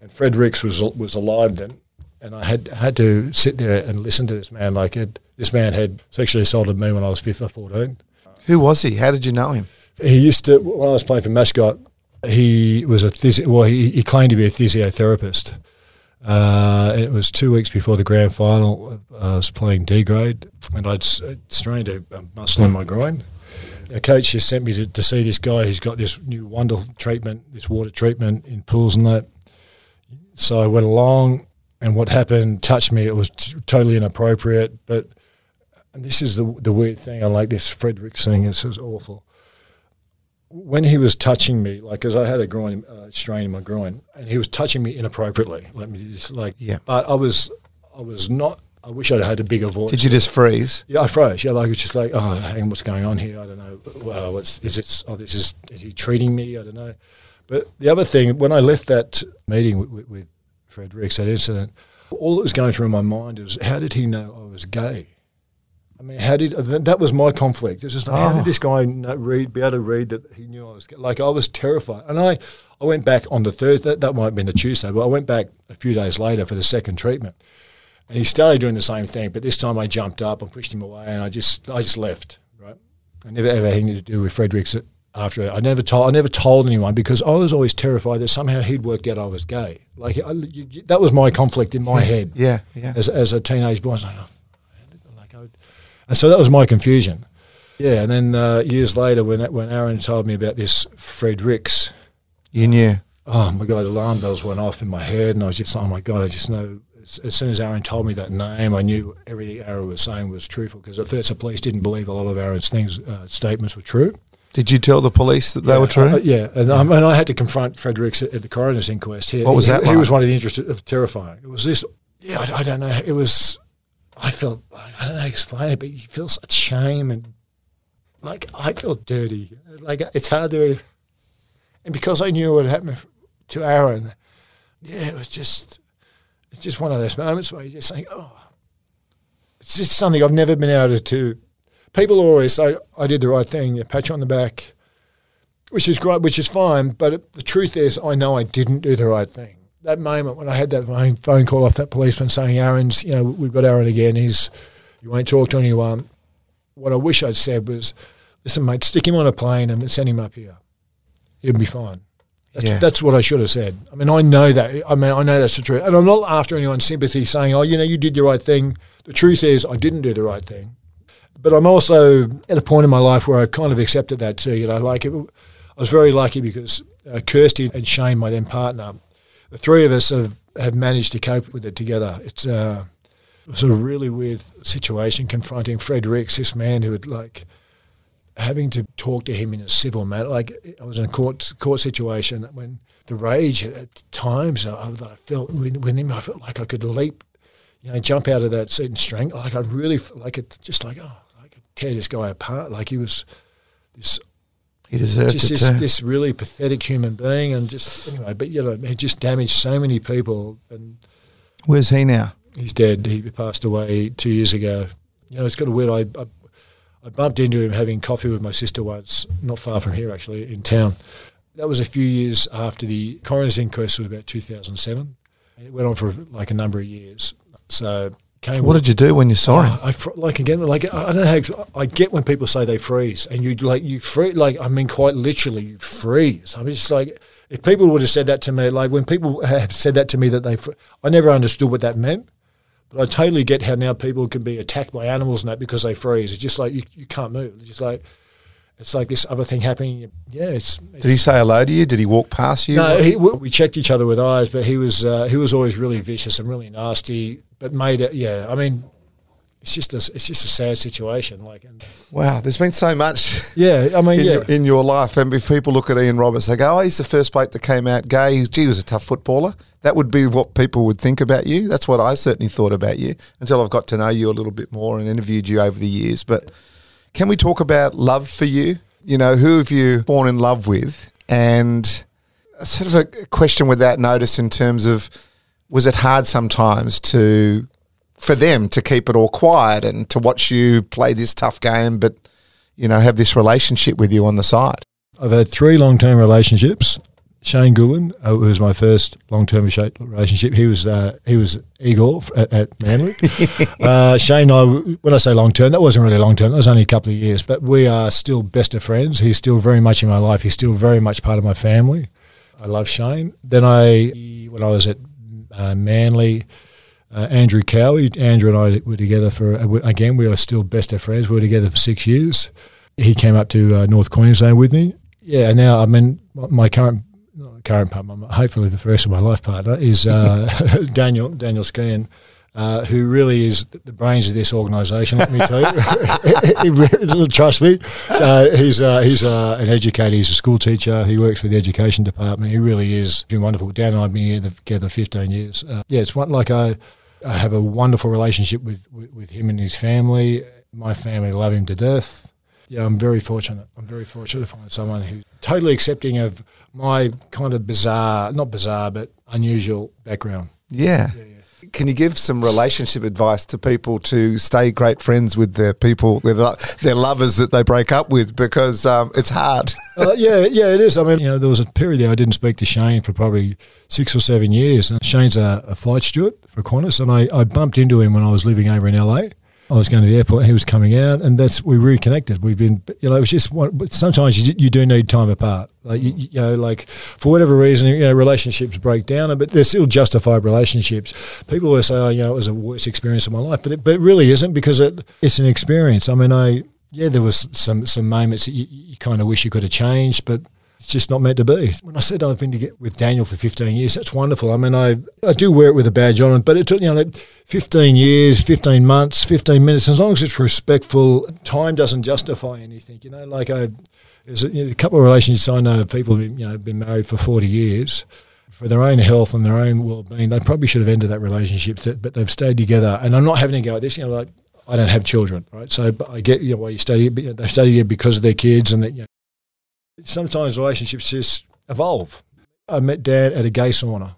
And Fred Ricks was was alive then, and I had had to sit there and listen to this man. Like it, this man had sexually assaulted me when I was fifteen or fourteen. Who was he? How did you know him? He used to, when I was playing for Mascot, he was a physio, well, he, he claimed to be a physiotherapist. Uh, it was two weeks before the grand final. I was playing D grade, and I'd strained a, a muscle in my groin. A coach just sent me to, to see this guy who's got this new wonder treatment, this water treatment in pools and that. So I went along, and what happened touched me. It was t- totally inappropriate, but and this is the the weird thing. I like this Fred Ricks thing. This is awful. When he was touching me, like, because I had a groin uh, strain in my groin, and he was touching me inappropriately. Let me just like, yeah. But I was, I was not. I wish I'd had a bigger voice. Did you just freeze? Yeah, I froze. Yeah, like it's just like, oh, hang on, what's going on here? I don't know. Well, what's is it? Oh, this is is he treating me? I don't know. But the other thing, when I left that meeting with, with, with Fred Ricks, that incident, all that was going through my mind was, how did he know I was gay? I mean, how did that was my conflict? It was just like, oh. How did this guy know, read, be able to read that he knew I was gay? Like, I was terrified. And I, I went back on the Thursday, that, that might have been the Tuesday, but I went back a few days later for the second treatment. And he started doing the same thing, but this time I jumped up and pushed him away, and I just I just left, right? I never ever had anything to do with Fred Ricks after I never told I never told anyone, because I was always terrified that somehow he'd worked out I was gay. Like I, you, that was my conflict in my head. Yeah, yeah. As as a teenage boy, I was like, oh, like I would, and so that was my confusion. Yeah, and then uh, years later, when that, when Aaron told me about this Fred Ricks, you knew. Oh my God, alarm bells went off in my head, and I was just, oh my God, I just know. As, as soon as Aaron told me that name, I knew everything Aaron was saying was truthful, because at first the police didn't believe a lot of Aaron's things, uh, statements were true. Did you tell the police that they yeah, were true? Uh, yeah, and, um, and I had to confront Fred Ricks at, at the coroner's inquest. He, what was he, that he, like? He was one of the interesting, it was terrifying. It was this, yeah, I, I don't know, it was, I felt, I don't know how to explain it, but you feel such shame, and like, I felt dirty. Like, it's hard to, and because I knew what happened to Aaron, yeah, it was just, it's just one of those moments where you just think, oh, it's just something I've never been able to do. People always say, I did the right thing, you pat you on the back, which is great, which is fine, but it, the truth is I know I didn't do the right thing. That moment when I had that phone, phone call off that policeman saying, Aaron's, you know, we've got Aaron again, he's, you won't talk to anyone. What I wish I'd said was, listen, mate, stick him on a plane and send him up here. He'll be fine. That's, yeah. that's what I should have said. I mean, I know that. I mean, I know that's the truth. And I'm not after anyone's sympathy saying, oh, you know, you did the right thing. The truth is I didn't do the right thing. But I'm also at a point in my life where I've kind of accepted that too. You know, like it, I was very lucky because uh, Kirsty and Shane, my then partner, the three of us have, have managed to cope with it together. It's uh, it was a really weird situation confronting Fred Ricks, this man who had like having to talk to him in a civil matter. Like I was in a court court situation when the rage at times that I felt with, with him, I felt like I could leap, you know, jump out of that seat and strength. Like I really felt like it, just like oh. tear this guy apart. Like he was this he deserved just it this, too. this really pathetic human being, and just anyway, but you know, he just damaged so many people. And where's he now? He's dead. He passed away two years ago. You know, it's kind of weird. I, I I bumped into him having coffee with my sister once, not far from here actually, in town. That was a few years after the coroner's inquest, was about two thousand seven. And it went on for like a number of years. So Came what did you do when you saw him? I, I like again, like I don't know how I get when people say they freeze, and you like you freeze, like I mean quite literally you freeze. I'm just like, if people would have said that to me, like when people have said that to me that they, I never understood what that meant, but I totally get how now people can be attacked by animals and that because they freeze. It's just like you, you can't move. It's just like it's like this other thing happening. Yeah, it's, it's. Did he say hello to you? Did he walk past you? No, he, we checked each other with eyes, but he was uh, he was always really vicious and really nasty. But made it, yeah. I mean, it's just a, it's just a sad situation. Like, and wow, there's been so much. Yeah, I mean, in, yeah. your, in your life, and if people look at Ian Roberts, they go, "Oh, he's the first bloke that came out gay. He's, gee, he was a tough footballer." That would be what people would think about you. That's what I certainly thought about you until I've got to know you a little bit more and interviewed you over the years. But can we talk about love for you? You know, who have you fallen in love with? And sort of a question without notice in terms of, was it hard sometimes to, for them to keep it all quiet and to watch you play this tough game, but, you know, have this relationship with you on the side? I've had three long-term relationships, Shane Goodwin, uh, who was my first long-term relationship. He was uh, he was Igor at, at Manly. uh, Shane and I, when I say long-term, that wasn't really long-term. That was only a couple of years. But we are still best of friends. He's still very much in my life. He's still very much part of my family. I love Shane. Then I, when I was at uh, Manly, uh, Andrew Cowie, Andrew and I were together for, again, we are still best of friends. We were together for six years. He came up to uh, North Queensland with me. Yeah, and now, I mean, my current current partner, hopefully the first of my life partner, is uh, Daniel, Daniel Skian, uh, who really is the brains of this organisation, let me tell you. he really, trust me. Uh, he's uh, he's uh, an educator, he's a school teacher, he works for the education department. He really is been wonderful. Dan and I have been here together fifteen years. Uh, yeah, it's one, like I, I have a wonderful relationship with, with, with him and his family. My family love him to death. Yeah, I'm very fortunate. I'm very fortunate to find someone who's totally accepting of my kind of bizarre, not bizarre, but unusual background. Yeah. yeah, yeah. Can you give some relationship advice to people to stay great friends with their people, their, their lovers that they break up with? Because um, it's hard. uh, yeah, yeah, it is. I mean, you know, there was a period there I didn't speak to Shane for probably six or seven years. And Shane's a, a flight steward for Qantas, and I, I bumped into him when I was living over in L A. I was going to the airport, he was coming out, and that's we reconnected. We've been, you know, it was just one, but sometimes you, you do need time apart. Like, you, you know, like for whatever reason, you know, relationships break down, but they're still justified relationships. People always say, oh, you know, it was the worst experience of my life, but it, but it really isn't, because it, it's an experience. I mean, I, yeah, there was some, some moments that you, you kind of wish you could have changed, but it's just not meant to be. When I said I've been to get with Daniel for fifteen years, that's wonderful. I mean, I I do wear it with a badge on it, but it took, you know, fifteen years, fifteen months, fifteen minutes, as long as it's respectful, time doesn't justify anything. You know, like I, there's a, you know, a couple of relationships I know of people who, you know, been married for forty years. For their own health and their own well-being, they probably should have ended that relationship, but they've stayed together. And I'm not having to go at this, you know, like I don't have children, right? So but I get, you know, why you study, but, you know, they study it because of their kids, and that, you know, sometimes relationships just evolve. I met Dan at a gay sauna.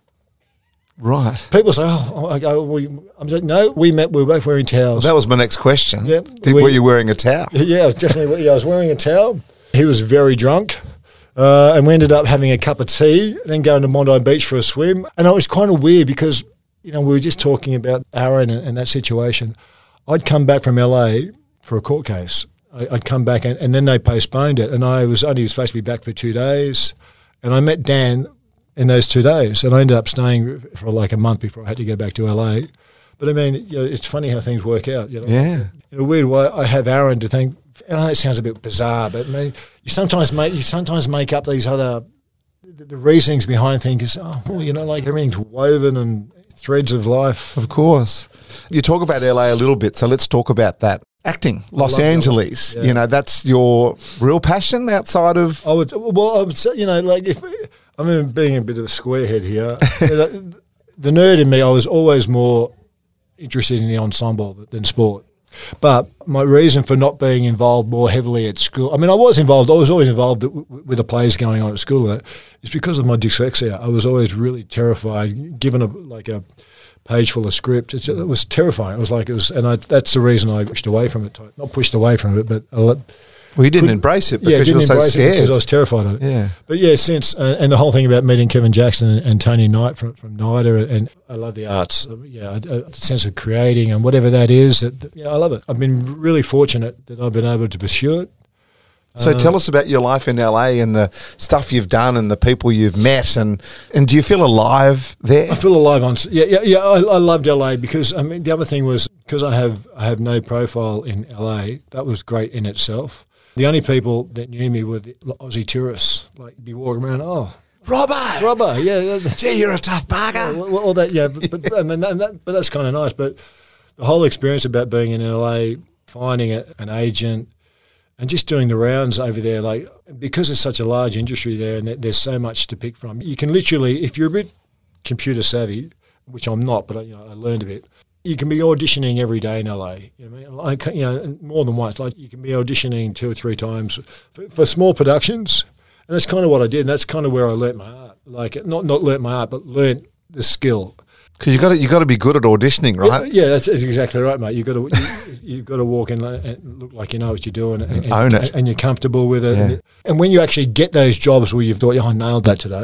Right. People say, oh, I go, we, I'm like, no, we met, we were both wearing towels. Well, that was my next question. Yeah, Did, we, were you wearing a towel? Yeah, I was definitely. Yeah, I was wearing a towel. He was very drunk. Uh, and we ended up having a cup of tea and then going to Mondi Beach for a swim. And it was kind of weird because, you know, we were just talking about Aaron and, and that situation. I'd come back from L A for a court case. I'd come back and, and then they postponed it, and I was only supposed to be back for two days, and I met Dan in those two days, and I ended up staying for like a month before I had to go back to L A. But I mean, you know, it's funny how things work out. You know? Yeah. In a weird way, I have Aaron to thank. I know it sounds a bit bizarre, but I mean, you sometimes make you sometimes make up these other the, the reasonings behind things. Oh, well, you know, like everything's woven and threads of life. Of course. You talk about L A a little bit, so let's talk about that. Acting, Los Angeles, yeah. You know, that's your real passion outside of... I would, well, I would say, you know, like if, I mean, being a bit of a squarehead here, the, the nerd in me, I was always more interested in the ensemble than sport. But my reason for not being involved more heavily at school, I mean, I was involved, I was always involved with the plays going on at school, and it's because of my dyslexia. I was always really terrified, given a, like a... page full of script. It's, it was terrifying. It was like it was, and I, that's the reason I pushed away from it. Not pushed away from it, but I let, well, you didn't embrace it because yeah, you were so scared. Because I was terrified of it. Yeah, but yeah, since uh, and the whole thing about meeting Kevin Jackson and, and Tony Knight from from NIDA, and I love the arts. Yeah, a, a sense of creating and whatever that is. That, that yeah, I love it. I've been really fortunate that I've been able to pursue it. So uh, tell us about your life in L A and the stuff you've done and the people you've met, and, and do you feel alive there? I feel alive on yeah yeah yeah. I, I loved L A because I mean the other thing was because I have I have no profile in L A. That was great in itself. The only people that knew me were the Aussie tourists. Like you'd be walking around, oh, Robbo, Robbo, yeah, gee, you're a tough bugger. Yeah, all that, yeah, but but, I mean, that, but that's kind of nice. But the whole experience about being in L A, finding a, an agent. And just doing the rounds over there, like because it's such a large industry there, and there's so much to pick from. You can literally, if you're a bit computer savvy, which I'm not, but I, you know, I learned a bit. You can be auditioning every day in L A. You know, what I mean? Like you know, more than once. Like you can be auditioning two or three times for, for small productions, and that's kind of what I did. And that's kind of where I learnt my art. Like not not learnt my art, but learnt the skill. Because you got to you got to be good at auditioning, right? Yeah, yeah that's, that's exactly right, mate. You got to you, you've got to walk in and look like you know what you're doing, and, and own it, and you're comfortable with it. Yeah. And, and when you actually get those jobs where you've thought, "Oh, I nailed that today,"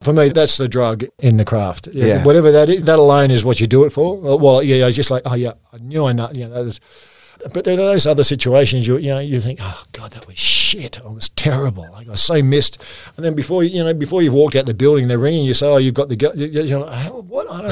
For me, that's the drug in the craft. Yeah, Yeah. Whatever that is, that alone is what you do it for. Well, yeah, I just like, oh yeah, I knew I know, you know, that was, but there are those other situations you you know you think, oh God, that was shit. I was terrible. Like I was so missed. And then before you know before you've walked out the building, they're ringing you. Say, oh, you've got the. Go-. You're like, oh, what? I don't.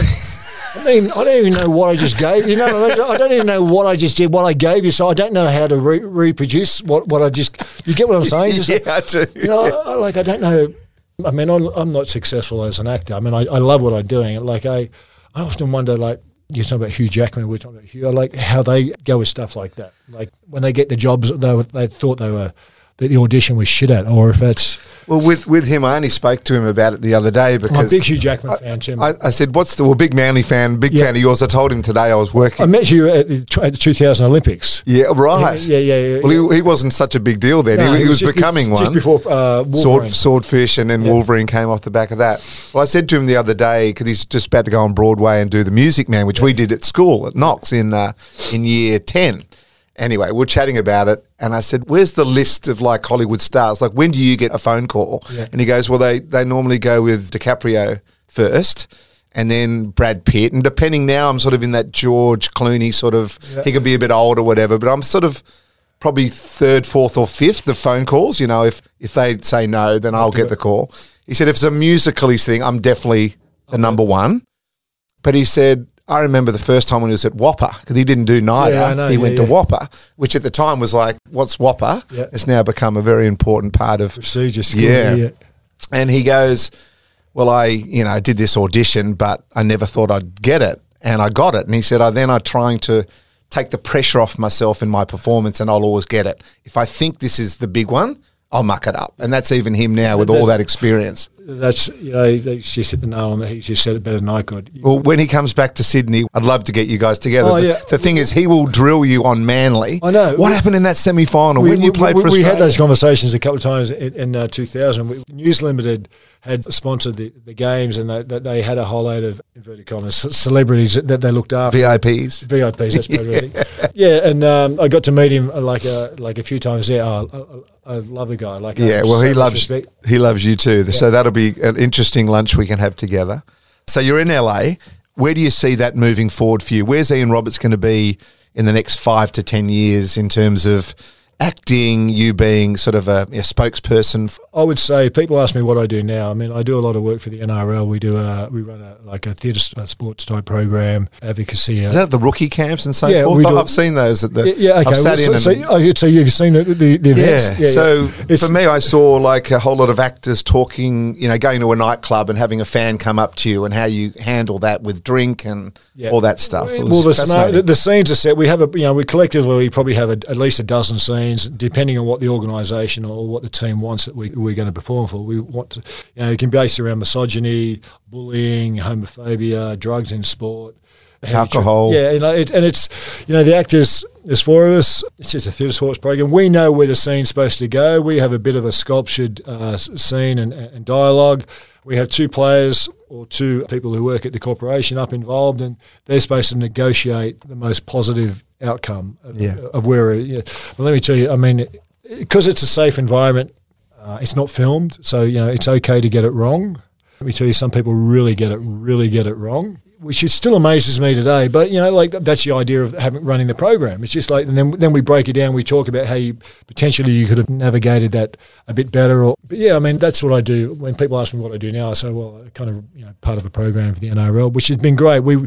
I don't, even, I don't even know what I just gave you. Know, I don't even know what I just did. What I gave you, so I don't know how to re- reproduce what, what I just. You get what I'm saying? Just yeah, like, I do. You know, I, like I don't know. I mean, I'm, I'm not successful as an actor. I mean, I, I love what I'm doing. Like I, I often wonder, like. You're talking about Hugh Jackman, we're talking about Hugh, I like how they go with stuff like that. Like when they get the jobs they, were, they thought they were, that the audition was shit at, or if it's... Well, with with him, I only spoke to him about it the other day because... I'm a big Hugh Jackman I, fan, Tim. I, I said, what's the... Well, big Manly fan, big Yeah. fan of yours. I told him today I was working. I met you at the, tw- at the two thousand Olympics. Yeah, right. Yeah, yeah, yeah. Well, yeah. he, he wasn't such a big deal then. No, he, he was, just be- becoming one. Just before uh, Wolverine. Sword, Swordfish and then Yeah. Wolverine came off the back of that. Well, I said to him the other day, because he's just about to go on Broadway and do The Music Man, which we did at school at Knox in uh, in year ten. Anyway, we're chatting about it, and I said, where's the list of, like, Hollywood stars? Like, when do you get a phone call? Yeah. And he goes, well, they, they normally go with DiCaprio first, and then Brad Pitt. And depending now, I'm sort of in that George Clooney sort of, Yeah. he could be a bit old or whatever, but I'm sort of probably third, fourth or fifth of phone calls. You know, if, if they say no, then I'll get the call. He said, if it's a musically thing, I'm definitely the number one. But he said, I remember the first time when he was at Whopper, because he didn't do NIDA. Yeah, I know, he yeah, went yeah. to Whopper, which at the time was like, what's Whopper? Yeah. It's now become a very important part of... Procedure school. Yeah. yeah. And he goes, well, I, you know, did this audition, but I never thought I'd get it. And I got it. And he said, I then I'm trying to take the pressure off myself in my performance and I'll always get it. If I think this is the big one, I'll muck it up. And that's even him now with all that experience. That's, you know, they just hit the nail on the head. He just said it better than I could. Well, when he comes back to Sydney, I'd love to get you guys together. Oh, the, yeah. the thing is, he will drill you on Manly. I know. What We- happened in that semi-final We, when you played we, for we Australia? had those conversations a couple of times in, in uh, two thousand. We, News Limited had sponsored the, the games, and they, that they had a whole load of inverted commas c- celebrities that they looked after. V I Ps. V I Ps, that's better, really. Yeah, and um, I got to meet him uh, like a like a few times there. Oh, I, I love the guy. Like, Yeah, uh, well, so he much loves respect. he loves you too. So that'll be an interesting lunch we can have together. So you're in L A. Where do you see that moving forward for you? Where's Ian Roberts going to be in the next five to ten years in terms of acting, you being sort of a, a spokesperson? I would say people ask me what I do now. I mean, I do a lot of work for the N R L. We do a, we run a like a theatre uh, sports type program, advocacy. Uh, Is that at the rookie camps and so Yeah, forth? we do- I've seen those at the. yeah, yeah, okay. I've sat Well, in so, and, so, oh, so you've seen the, the, the events? Yeah. So It's- for me, I saw like a whole lot of actors talking, you know, going to a nightclub and having a fan come up to you and how you handle that with drink and Yeah. all that stuff. It was Well, the, scenario, fascinating. the, the scenes are set. We have a, you know, we collectively we probably have a, at least a dozen scenes, depending on what the organisation or what the team wants that we, we're going to perform for. We want to, you know, it can be based around misogyny, bullying, homophobia, drugs in sport, heavy Alcohol. dr- Yeah, you know, it, and it's, you know, the actors. There's four of us. It's just a theatre sports program. We know where the scene's supposed to go. We have a bit of a sculptured uh, s- scene and, and dialogue. We have two players or two people who work at the corporation up involved, and they're supposed to negotiate the most positive outcome of, Yeah. of where. You know. But let me tell you, I mean, because it's a safe environment, uh, it's not filmed, so you know it's okay to get it wrong. Let me tell you, some people really get it, really get it wrong, which is still amazes me today. But you know, like that's the idea of having running the program. It's just like, and then then we break it down. We talk about how you potentially you could have navigated that a bit better. Or, but yeah, I mean, that's what I do. When people ask me what I do now, I say, well, I kind of you know part of a program for the N R L, which has been great. We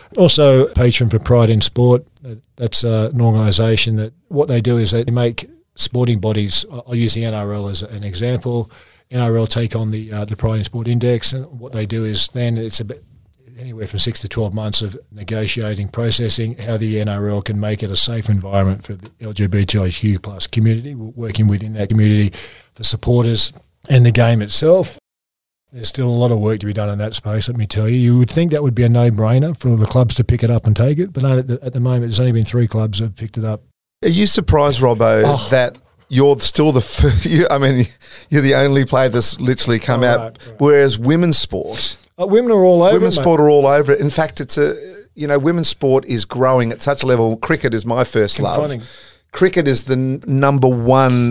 also patron for Pride in Sport. That's uh, an organisation that what they do is they make sporting bodies. I'll use the N R L as an example. N R L take on the uh, the Pride in Sport Index, and what they do is then it's a bit anywhere from six to twelve months of negotiating, processing how the N R L can make it a safe environment for the L G B T I Q plus community, working within that community for supporters and the game itself. There's still a lot of work to be done in that space, let me tell you. You would think that would be a no-brainer for the clubs to pick it up and take it, but at the, at the moment there's only been three clubs that have picked it up. Are you surprised, Robbo, Oh. that you're still the f- you, I mean, you're the only player that's literally come Oh, out, right, right. whereas women's sport, Uh, women are all over women's it, mate. sport are all over it. In fact, it's a, you know, women's sport is growing at such a level. Cricket is my first Confronting. love. Cricket is the n- number one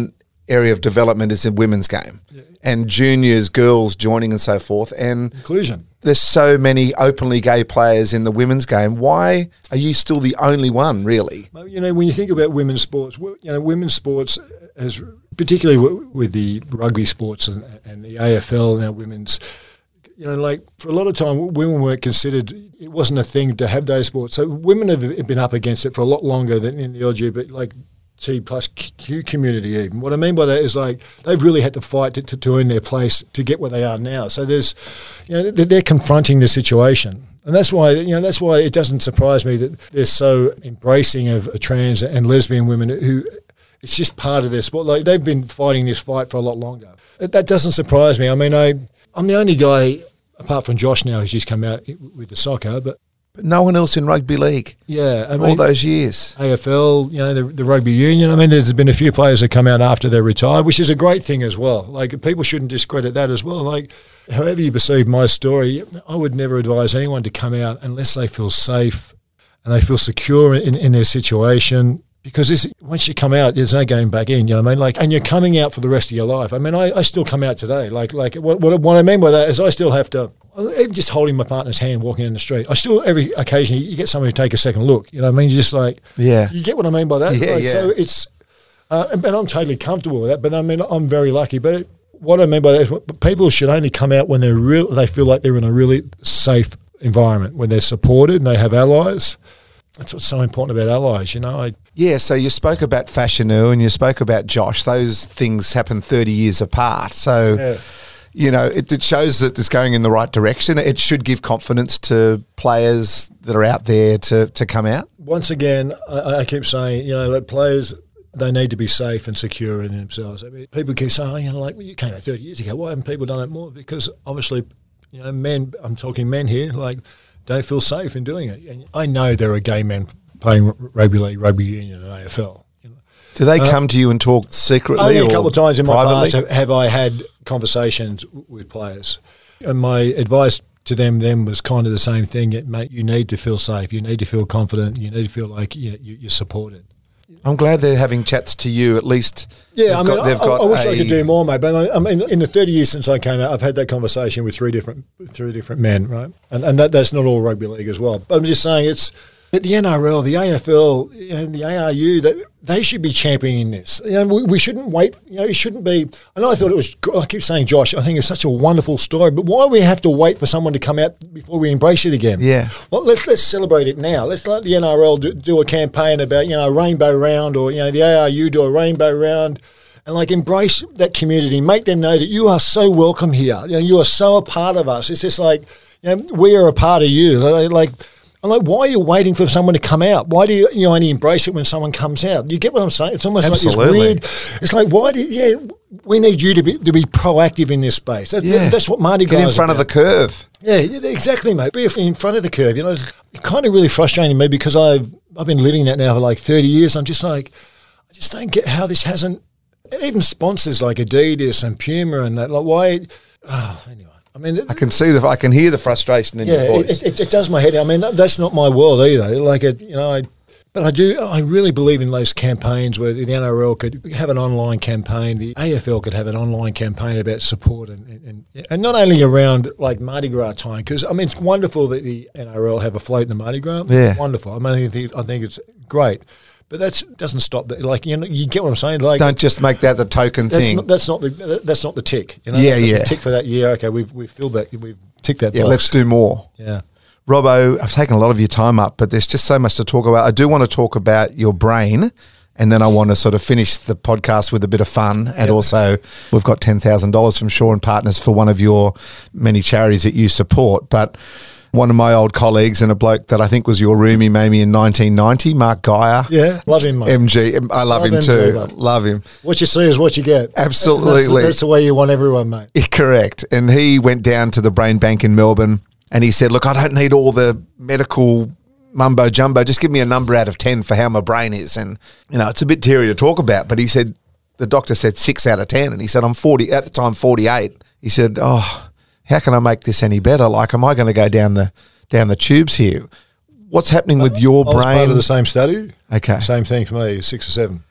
area of development is in women's game, yeah. and juniors, girls joining and so forth. And inclusion. There's so many openly gay players in the women's game. Why are you still the only one, really? Well, you know, when you think about women's sports, you know, women's sports, has, particularly w- with the rugby sports and, and the A F L now, women's, you know, like for a lot of time, women weren't considered, it wasn't a thing to have those sports. So women have been up against it for a lot longer than in the L G B T, like T plus Q community even. What I mean by that is like they've really had to fight to, to, to earn their place to get where they are now. So there's, you know, they're, they're confronting the situation. And that's why, you know, that's why it doesn't surprise me that they're so embracing of trans and lesbian women who, it's just part of their sport. Like they've been fighting this fight for a lot longer. That, that doesn't surprise me. I mean, I, I'm the only guy, apart from Josh now, who's just come out with the soccer, but But no one else in rugby league. Yeah. I mean, all those years. A F L, you know, the, the rugby union. I mean, there's been a few players that come out after they're retired, which is a great thing as well. Like, people shouldn't discredit that as well. Like, however you perceive my story, I would never advise anyone to come out unless they feel safe and they feel secure in, in their situation. Because this, once you come out, there's no going back in, you know what I mean? Like, and you're coming out for the rest of your life. I mean, I, I still come out today. Like, like what, what, what I mean by that is I still have to, even just holding my partner's hand walking in the street, I still, every occasion, you get somebody to take a second look. You know what I mean? You're just like, yeah. You get what I mean by that? Yeah, like, yeah. So it's, uh, and I'm totally comfortable with that, but I mean, I'm very lucky. But it, what I mean by that is people should only come out when they're real, they feel like they're in a really safe environment, when they're supported and they have allies. That's what's so important about allies, you know. I, yeah, so you spoke about Fashanu and you spoke about Josh. Those things happen thirty years apart. So, yeah. you know, it, it shows that it's going in the right direction. It should give confidence to players that are out there to, to come out. Once again, I, I keep saying, you know, that players, they need to be safe and secure in themselves. I mean, people keep saying, oh, you know, like, well, you came out thirty years ago. Why haven't people done it more? Because obviously, you know, men, I'm talking men here, like, don't feel safe in doing it. And I know there are gay men playing rugby league, rugby union, and A F L. You know. Do they uh, come to you and talk secretly? Only or a couple of times in my privately? past have, have I had conversations w- with players, and my advice to them then was kind of the same thing. It, mate, you need to feel safe. You need to feel confident. You need to feel like you know, you, you're supported. I'm glad they're having chats to you at least. Yeah, I mean, got, they've I, got I wish a, I could do more, mate. But I, I mean, in the thirty years since I came out, I've had that conversation with three different three different men, right? And and that, that's not all rugby league as well. But I'm just saying, it's at the N R L, the A F L, and the A R U, that they should be championing this. You know, we, we shouldn't wait. You know, it shouldn't be. I know I thought it was. I keep saying, Josh, I think it's such a wonderful story. But why do we have to wait for someone to come out before we embrace it again? Yeah. Well, let's let's celebrate it now. Let's let the N R L do, do a campaign about you know a rainbow round, or you know the A R U do a rainbow round. And like embrace that community, make them know that you are so welcome here. You know, you are so a part of us. It's just like, you know, we are a part of you. Like, I'm like, why are you waiting for someone to come out? Why do you, you know, only embrace it when someone comes out? You get what I'm saying? It's almost Absolutely. like this weird. It's like, why do yeah? We need you to be to be proactive in this space. That, Yeah. That's what Mardi Gras Get in is front about. of the curve. Yeah, yeah, exactly, mate. Be in front of the curve. You know, it's kind of really frustrating me because I've I've been living that now for like thirty years. I'm just like, I just don't get how this hasn't. Even sponsors like Adidas and Puma and that, like why? Oh, anyway, I mean, I can see the, I can hear the frustration in yeah, your voice. it, it, it does my head. I mean, that, that's not my world either. Like, it, you know, I, but I do. I really believe in those campaigns where the N R L could have an online campaign, the A F L could have an online campaign about support, and and, and not only around like Mardi Gras time, because I mean, it's wonderful that the N R L have a float in the Mardi Gras. Yeah. Wonderful. I mean, I think, I think it's great. But that doesn't stop that. Like, you know, you get what I'm saying. Like, Don't just make that the token that's thing. not, that's not the that's not the tick. You know? Yeah, That's not yeah. The tick for that year. Okay, we've we've filled that. We've ticked that. Yeah, box. let's do more. Yeah. Robbo, I've taken a lot of your time up, but there's just so much to talk about. I do want to talk about your brain, and then I want to sort of finish the podcast with a bit of fun. And Yep. also, we've got ten thousand dollars from Shaw and Partners for one of your many charities that you support. But one of my old colleagues and a bloke that I think was your roomie maybe in nineteen ninety, Mark Geyer. Yeah, love him, mate. M G. I love, Love him him too. too, mate. Love him. What you see is what you get. Absolutely. That's, that's the way you want everyone, mate. Correct. And he went down to the Brain Bank in Melbourne and he said, look, I don't need all the medical mumbo jumbo. Just give me a number out of ten for how my brain is. And, you know, it's a bit teary to talk about, but he said, the doctor said six out of ten. And he said, I'm forty, at the time, forty-eight. He said, oh, how can I make this any better? Like, am I going to go down the down the tubes here? What's happening with your I was brain? part of the same study. Okay. Same thing for me, six or seven.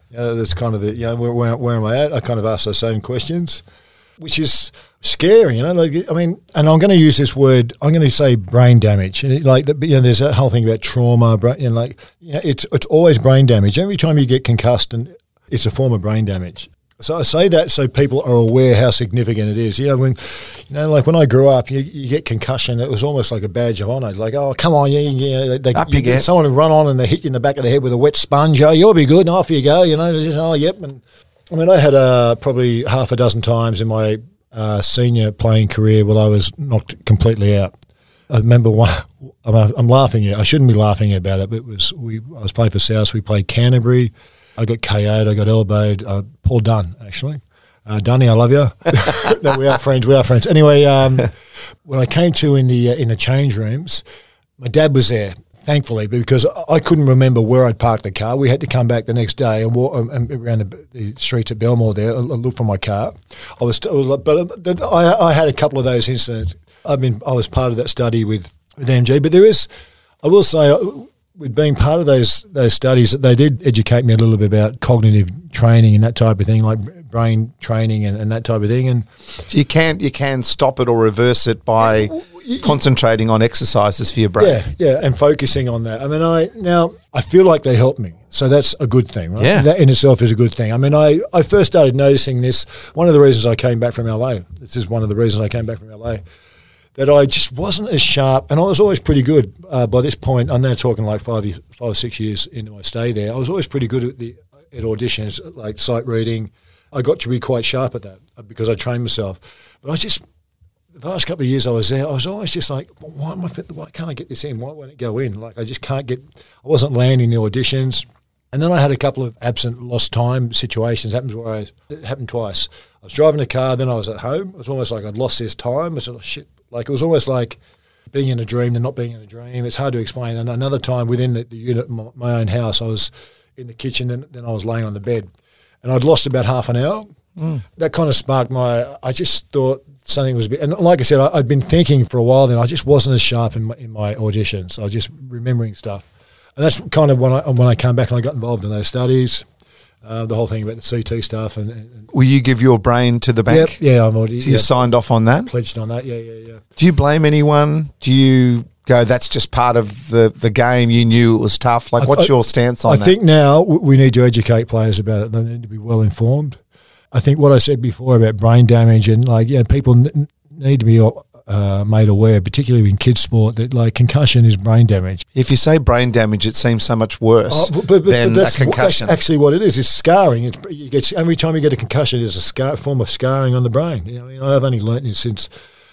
You know, that's kind of the, you know, where, where, where am I at? I kind of ask those same questions, which is scary, you know. Like, I mean, and I'm going to use this word. I'm going to say brain damage. And it, like, the, you know, there's a whole thing about trauma. You know, like, you know, it's it's always brain damage. Every time you get concussed, and it's a form of brain damage. So I say that so people are aware how significant it is. You know, when, you know, like when I grew up, you, you get concussion. It was almost like a badge of honour. Like, oh, come on, you, you, they, Up you you get get. someone to run on and they hit you in the back of the head with a wet sponge. Oh, you'll be good, and off you go. You know, just, oh, yep. And I mean, I had uh, probably half a dozen times in my uh, senior playing career where I was knocked completely out. I remember one. I'm, I'm laughing at. I shouldn't be laughing about it, but it was we. I was playing for South. We played Canterbury. I got K O'd, I got elbowed. Uh, Paul Dunn, actually. Uh, Dunny, I love you. No, we are friends, we are friends. Anyway, um, when I came to in the uh, in the change rooms, my dad was there, thankfully, because I couldn't remember where I'd parked the car. We had to come back the next day and walk um, around the, the streets at Belmore there and look for my car. I was, I was but uh, I, I had a couple of those incidents. I've been, I was part of that study with, with M G, but there is, I will say, with being part of those those studies, they did educate me a little bit about cognitive training and that type of thing, like brain training and, and that type of thing. And So you can you can stop it or reverse it by concentrating on exercises for your brain. yeah, yeah, and focusing on that. I mean, I now I feel like they help me, so that's a good thing, right? Yeah. That in itself is a good thing. I mean, I, I first started noticing this. One of the reasons I came back from L A. This is one of the reasons I came back from L A. That I just wasn't as sharp, and I was always pretty good uh, by this point. I'm now talking like five, years, five or six years into my stay there. I was always pretty good at the at auditions, like sight reading. I got to be quite sharp at that because I trained myself. But I just, the last couple of years I was there, I was always just like, why am I? Fit, why can't I get this in? Why won't it go in? Like I just can't get. I wasn't landing the auditions, and then I had a couple of absent, lost time situations. Happens where I, it happened twice. I was driving a car, then I was at home. It was almost like I'd lost this time. I was like, shit. Like it was almost like being in a dream and not being in a dream. It's hard to explain. And another time within the, the unit, my, my own house, I was in the kitchen, and then I was laying on the bed, and I'd lost about half an hour. Mm. That kind of sparked my. I just thought something was a bit. And like I said, I, I'd been thinking for a while. Then I just wasn't as sharp in my, in my auditions. I was just remembering stuff, and that's kind of when I when I came back and I got involved in those studies. Uh, the whole thing about the C T stuff. And, and Will you give your brain to the bank? Yep, yeah, I'm already. So you yep, signed off on that? pledged on that. Yeah, yeah, yeah. Do you blame anyone? Do you go, that's just part of the, the game, you knew it was tough? Like, what's I, your stance on I that? think now we need to educate players about it. They need to be well informed. I think what I said before about brain damage and, like, yeah, people n- need to be uh, made aware, particularly in kids' sport, that, like, concussion is brain damage. If you say brain damage, it seems so much worse Oh, but, but, than but that's, a concussion. That's actually what it is. It's scarring. It's, you get, every time you get a concussion, there's a scar, form of scarring on the brain. You know, I mean, I've only learnt this since,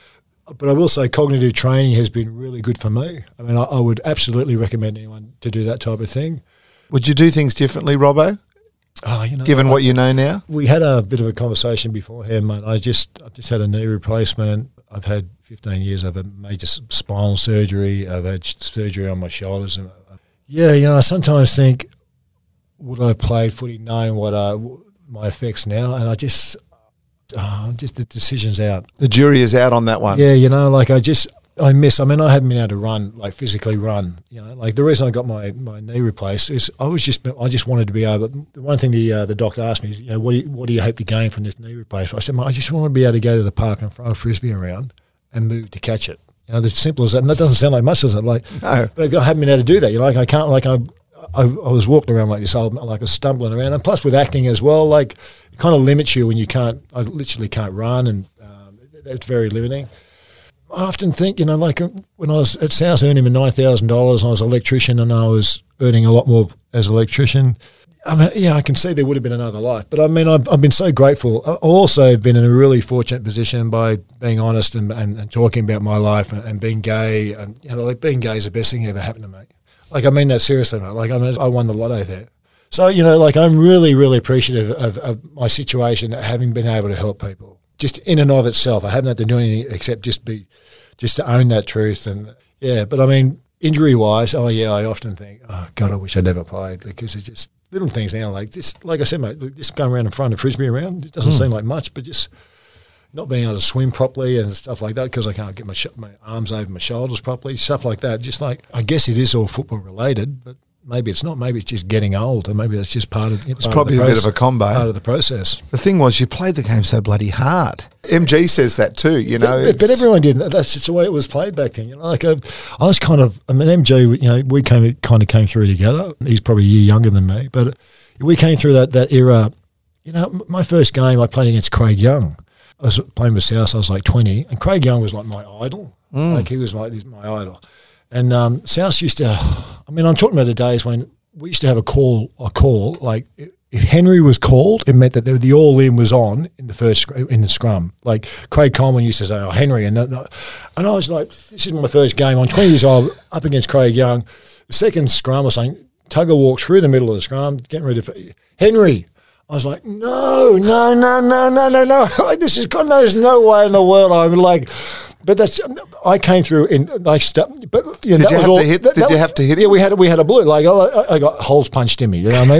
but I will say cognitive training has been really good for me. I mean, I, I would absolutely recommend anyone to do that type of thing. Would you do things differently, Robbo, Oh, you know, given I, what you know now? We had a bit of a conversation beforehand, mate. I just, I've just had a knee replacement. I've had fifteen years of a major spinal surgery. I've had surgery on my shoulders. And yeah, you know, I sometimes think, would I have played footy knowing what uh, my effects now? And I just, oh, just the decision's out. The jury is out on that one. Yeah, you know, like I just, I miss, I mean, I haven't been able to run, like physically run, you know, like the reason I got my, my knee replaced is I was just, I just wanted to be able, the one thing the uh, the doc asked me is, you know, what do you, what do you hope to gain from this knee replacement? I said, I just want to be able to go to the park and throw a frisbee around and move to catch it. You know, it's simple as that. And that doesn't sound like much, does it? Like, No. but I haven't been able to do that. You know, like I can't, like I, I, I was walking around like this, I, like I was stumbling around. And plus with acting as well, like it kind of limits you when you can't, I literally can't run, and um, that's very limiting. I often think, you know, like when I was at South earning nine thousand dollars and I was an electrician and I was earning a lot more as an electrician, I mean, yeah, I can see there would have been another life. But I mean, I've, I've been so grateful. I also have been in a really fortunate position by being honest and, and, and talking about my life and, and being gay. And, you know, like being gay is the best thing that ever happened to me. Like, I mean that seriously, mate. Like, I mean, I won the lotto there. So, you know, like I'm really, really appreciative of, of my situation, having been able to help people. Just in and of itself, I haven't had to do anything except just be, just to own that truth. And yeah, but I mean, injury wise, oh yeah, I often think, oh God, I wish I never played, because it's just little things now, like just like I said, mate, just going around and throwing a frisbee around. It doesn't mm. seem like much, but just not being able to swim properly and stuff like that because I can't get my sh- my arms over my shoulders properly, stuff like that. Just like, I guess it is all football related, but maybe it's not. Maybe it's just getting old, and maybe that's just part of. It's probably a bit of a combo. Part of the process. The thing was, you played the game so bloody hard. M G says that too. You know, but, but everyone did. That's just the way it was played back then. You know, like I, I was kind of. I mean, M G. You know, we came kind of came through together. He's probably a year younger than me, but we came through that that era. You know, my first game I played against Craig Young. I was playing with South. I was like twenty, and Craig Young was like my idol. Mm. Like he was like my idol. And um, South used to, I mean, I'm talking about the days when we used to have a call, a call, like if Henry was called, it meant that the, the all-in was on in the first, in the scrum. Like Craig Coleman used to say, oh, Henry. And, that, and I was like, this is my first game. I'm twenty years old, up against Craig Young. The second scrum, I was saying, Tugger walks through the middle of the scrum, getting ready for Henry. I was like, no, no, no, no, no, no, no. This is, God, there's no way in the world. I'm like... But that's I came through in like stuff. But yeah, did that you was have all, to hit? That, did that you was, have to hit? Yeah, we had we had a blue. Like I, I got holes punched in me. You know what I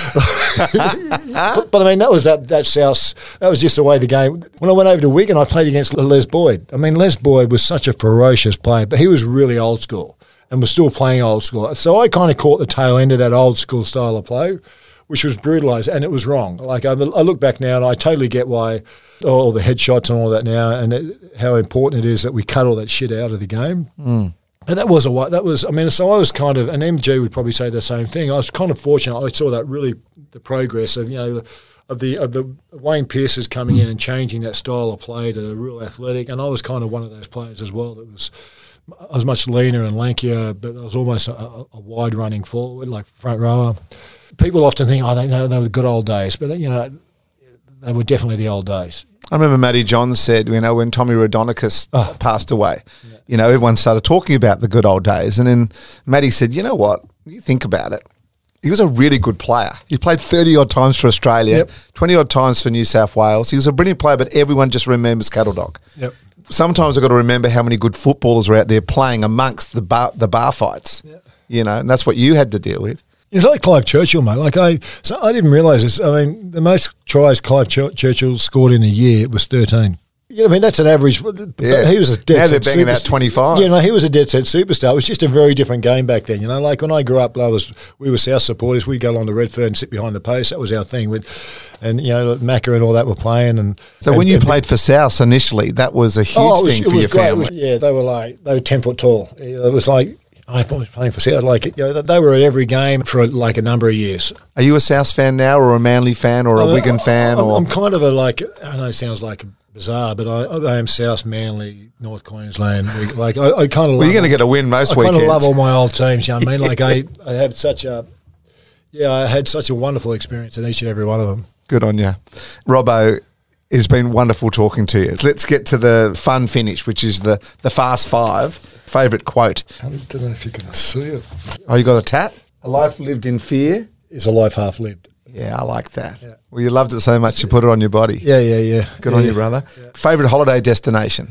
mean? but, but I mean that was that that South. That was just the way the game. When I went over to Wigan, I played against Les Boyd. I mean, Les Boyd was such a ferocious player, but he was really old school and was still playing old school. So I kind of caught the tail end of that old school style of play, which was brutalised, and it was wrong. Like I, I look back now, and I totally get why all the headshots and all that now, and it, how important it is that we cut all that shit out of the game. Mm. And that was a that was. I mean, so I was kind of, and M G would probably say the same thing. I was kind of fortunate. I saw that really the progress of you know of the of the Wayne Pearce's coming in and changing that style of play to a real athletic, and I was kind of one of those players as well. That was. I was much leaner and lankier, but I was almost a, a wide running forward, like front rower. People often think, oh, they, they were the good old days, but you know, they were definitely the old days. I remember Matty Johns said, you know, when Tommy Raudonikis oh. passed away, yeah. you know, everyone started talking about the good old days, and then Matty said, you know what? You think about it. He was a really good player. He played thirty odd times for Australia, yep. twenty odd times for New South Wales. He was a brilliant player, but everyone just remembers Cattle Dog. Yep. Sometimes I've got to remember how many good footballers were out there playing amongst the bar, the bar fights, yeah. you know, and that's what you had to deal with. It's like Clive Churchill, mate. Like I, so I didn't realise this. I mean, the most tries Clive Ch- Churchill scored in a year was thirteen. You know, I mean, that's an average. Yeah. He was a dead now set they're banging out twenty-five. You know, he was a dead set superstar. It was just a very different game back then. You know, like when I grew up, I was we were South supporters. We'd go along to Redfern and sit behind the post. That was our thing. We'd, and you know, Macca and all that were playing. And so and, when you and, played for South initially, that was a huge oh, it was, thing it for was your great. family. It was, yeah, they were like they were ten foot tall. It was like. I was playing for South. Like you know, they were at every game for like a number of years. Are you a South fan now, or a Manly fan, or a I, Wigan fan? I'm, or I'm kind of a like. I know it sounds like bizarre, but I, I am South, Manly, North Queensland. Like I, I kind of. Well, you're going to get a win most I weekends. I kind of love all my old teams. You know what I mean? Like I, I had such a, yeah, I had such a wonderful experience in each and every one of them. Good on you, Robbo. It's been wonderful talking to you. Let's get to the fun finish, which is the the fast five. Favourite quote? I don't know if you can see it. Oh, you got a tat? A life lived in fear is a life half lived. Yeah, I like that. Yeah. Well, you loved it so much you put it on your body. Yeah, yeah, yeah. Good yeah, on you, brother. Yeah. Favourite holiday destination?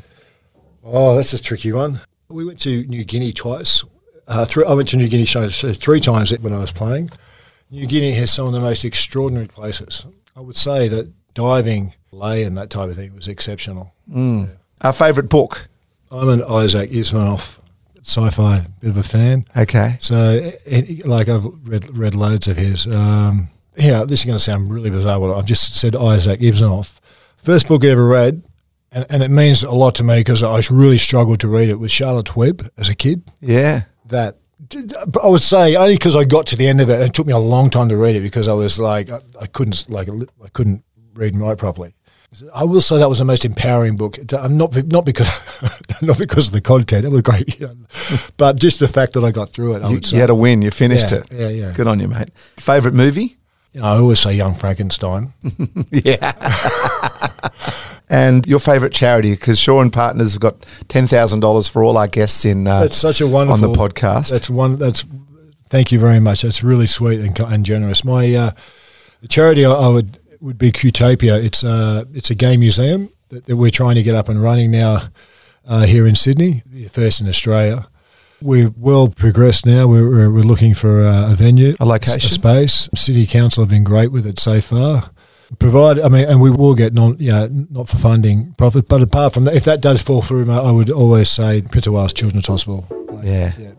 Oh, that's a tricky one. We went to New Guinea twice. Uh, three, I went to New Guinea three times when I was playing. New Guinea has some of the most extraordinary places. I would say that diving, lay and that type of thing was exceptional. Mm. Yeah. Our favourite book? I'm an Isaac Asimov sci-fi bit of a fan. Okay. So, it, like, I've read read loads of his. Um, yeah, this is going to sound really bizarre. But I've just said Isaac Asimov. First book I ever read, and, and it means a lot to me because I really struggled to read it, was Charlotte's Web as a kid. Yeah. That, I would say, only because I got to the end of it, and it took me a long time to read it because I was like, I, I couldn't, like, I couldn't read and write properly. I will say that was the most empowering book. I'm not not because not because of the content. It was great, you know, but just the fact that I got through it. I you, would say. You had a win. You finished yeah, it. Yeah, yeah. Good on you, mate. Favourite movie? You know, I always say Young Frankenstein. Yeah. And your favourite charity? Because Shaw and Partners have got ten thousand dollars for all our guests in. Uh, that's such a wonderful on the podcast. That's one. That's thank you very much. That's really sweet and, and generous. My uh, the charity I, I would. would be Qtopia. It's a, it's a game museum that, that we're trying to get up and running now uh, here in Sydney, first in Australia. We're well progressed now. We're, we're, we're looking for a, a venue, a location, a space. City Council have been great with it so far. Provide, I mean, and we will get non, you know, not for funding profit, but apart from that, if that does fall through, I would always say Prince of Wales Children's Hospital. Like, yeah. yeah.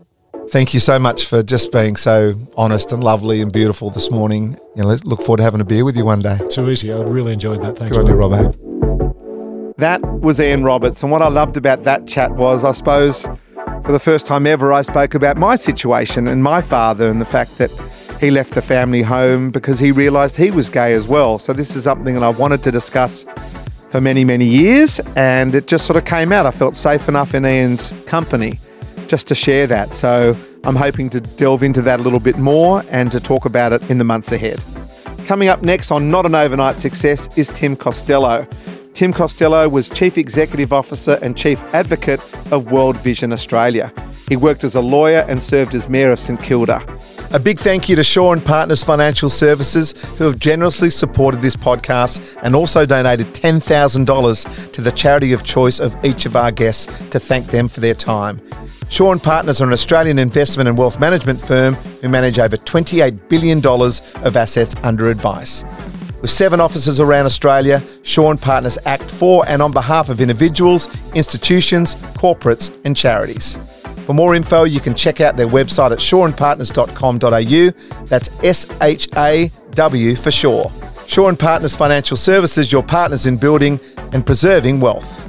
Thank you so much for just being so honest and lovely and beautiful this morning. You know, look forward to having a beer with you one day. Too easy. I really enjoyed that. Thanks. Good on you, Robbo. That was Ian Roberts, and what I loved about that chat was, I suppose, for the first time ever, I spoke about my situation and my father and the fact that he left the family home because he realised he was gay as well. So this is something that I've wanted to discuss for many, many years, and it just sort of came out. I felt safe enough in Ian's company just to share that. So I'm hoping to delve into that a little bit more and to talk about it in the months ahead. Coming up next on Not an Overnight Success is Tim Costello. Tim Costello was Chief Executive Officer and Chief Advocate of World Vision Australia. He worked as a lawyer and served as Mayor of St Kilda. A big thank you to Shaw and Partners Financial Services, who have generously supported this podcast and also donated ten thousand dollars to the charity of choice of each of our guests to thank them for their time. Shaw and Partners are an Australian investment and wealth management firm who manage over twenty-eight billion dollars of assets under advice. With seven offices around Australia, Shaw and Partners act for and on behalf of individuals, institutions, corporates and charities. For more info, you can check out their website at shaw and partners dot com dot a u. That's S H A W for Shaw. Shaw and Partners Financial Services, your partners in building and preserving wealth.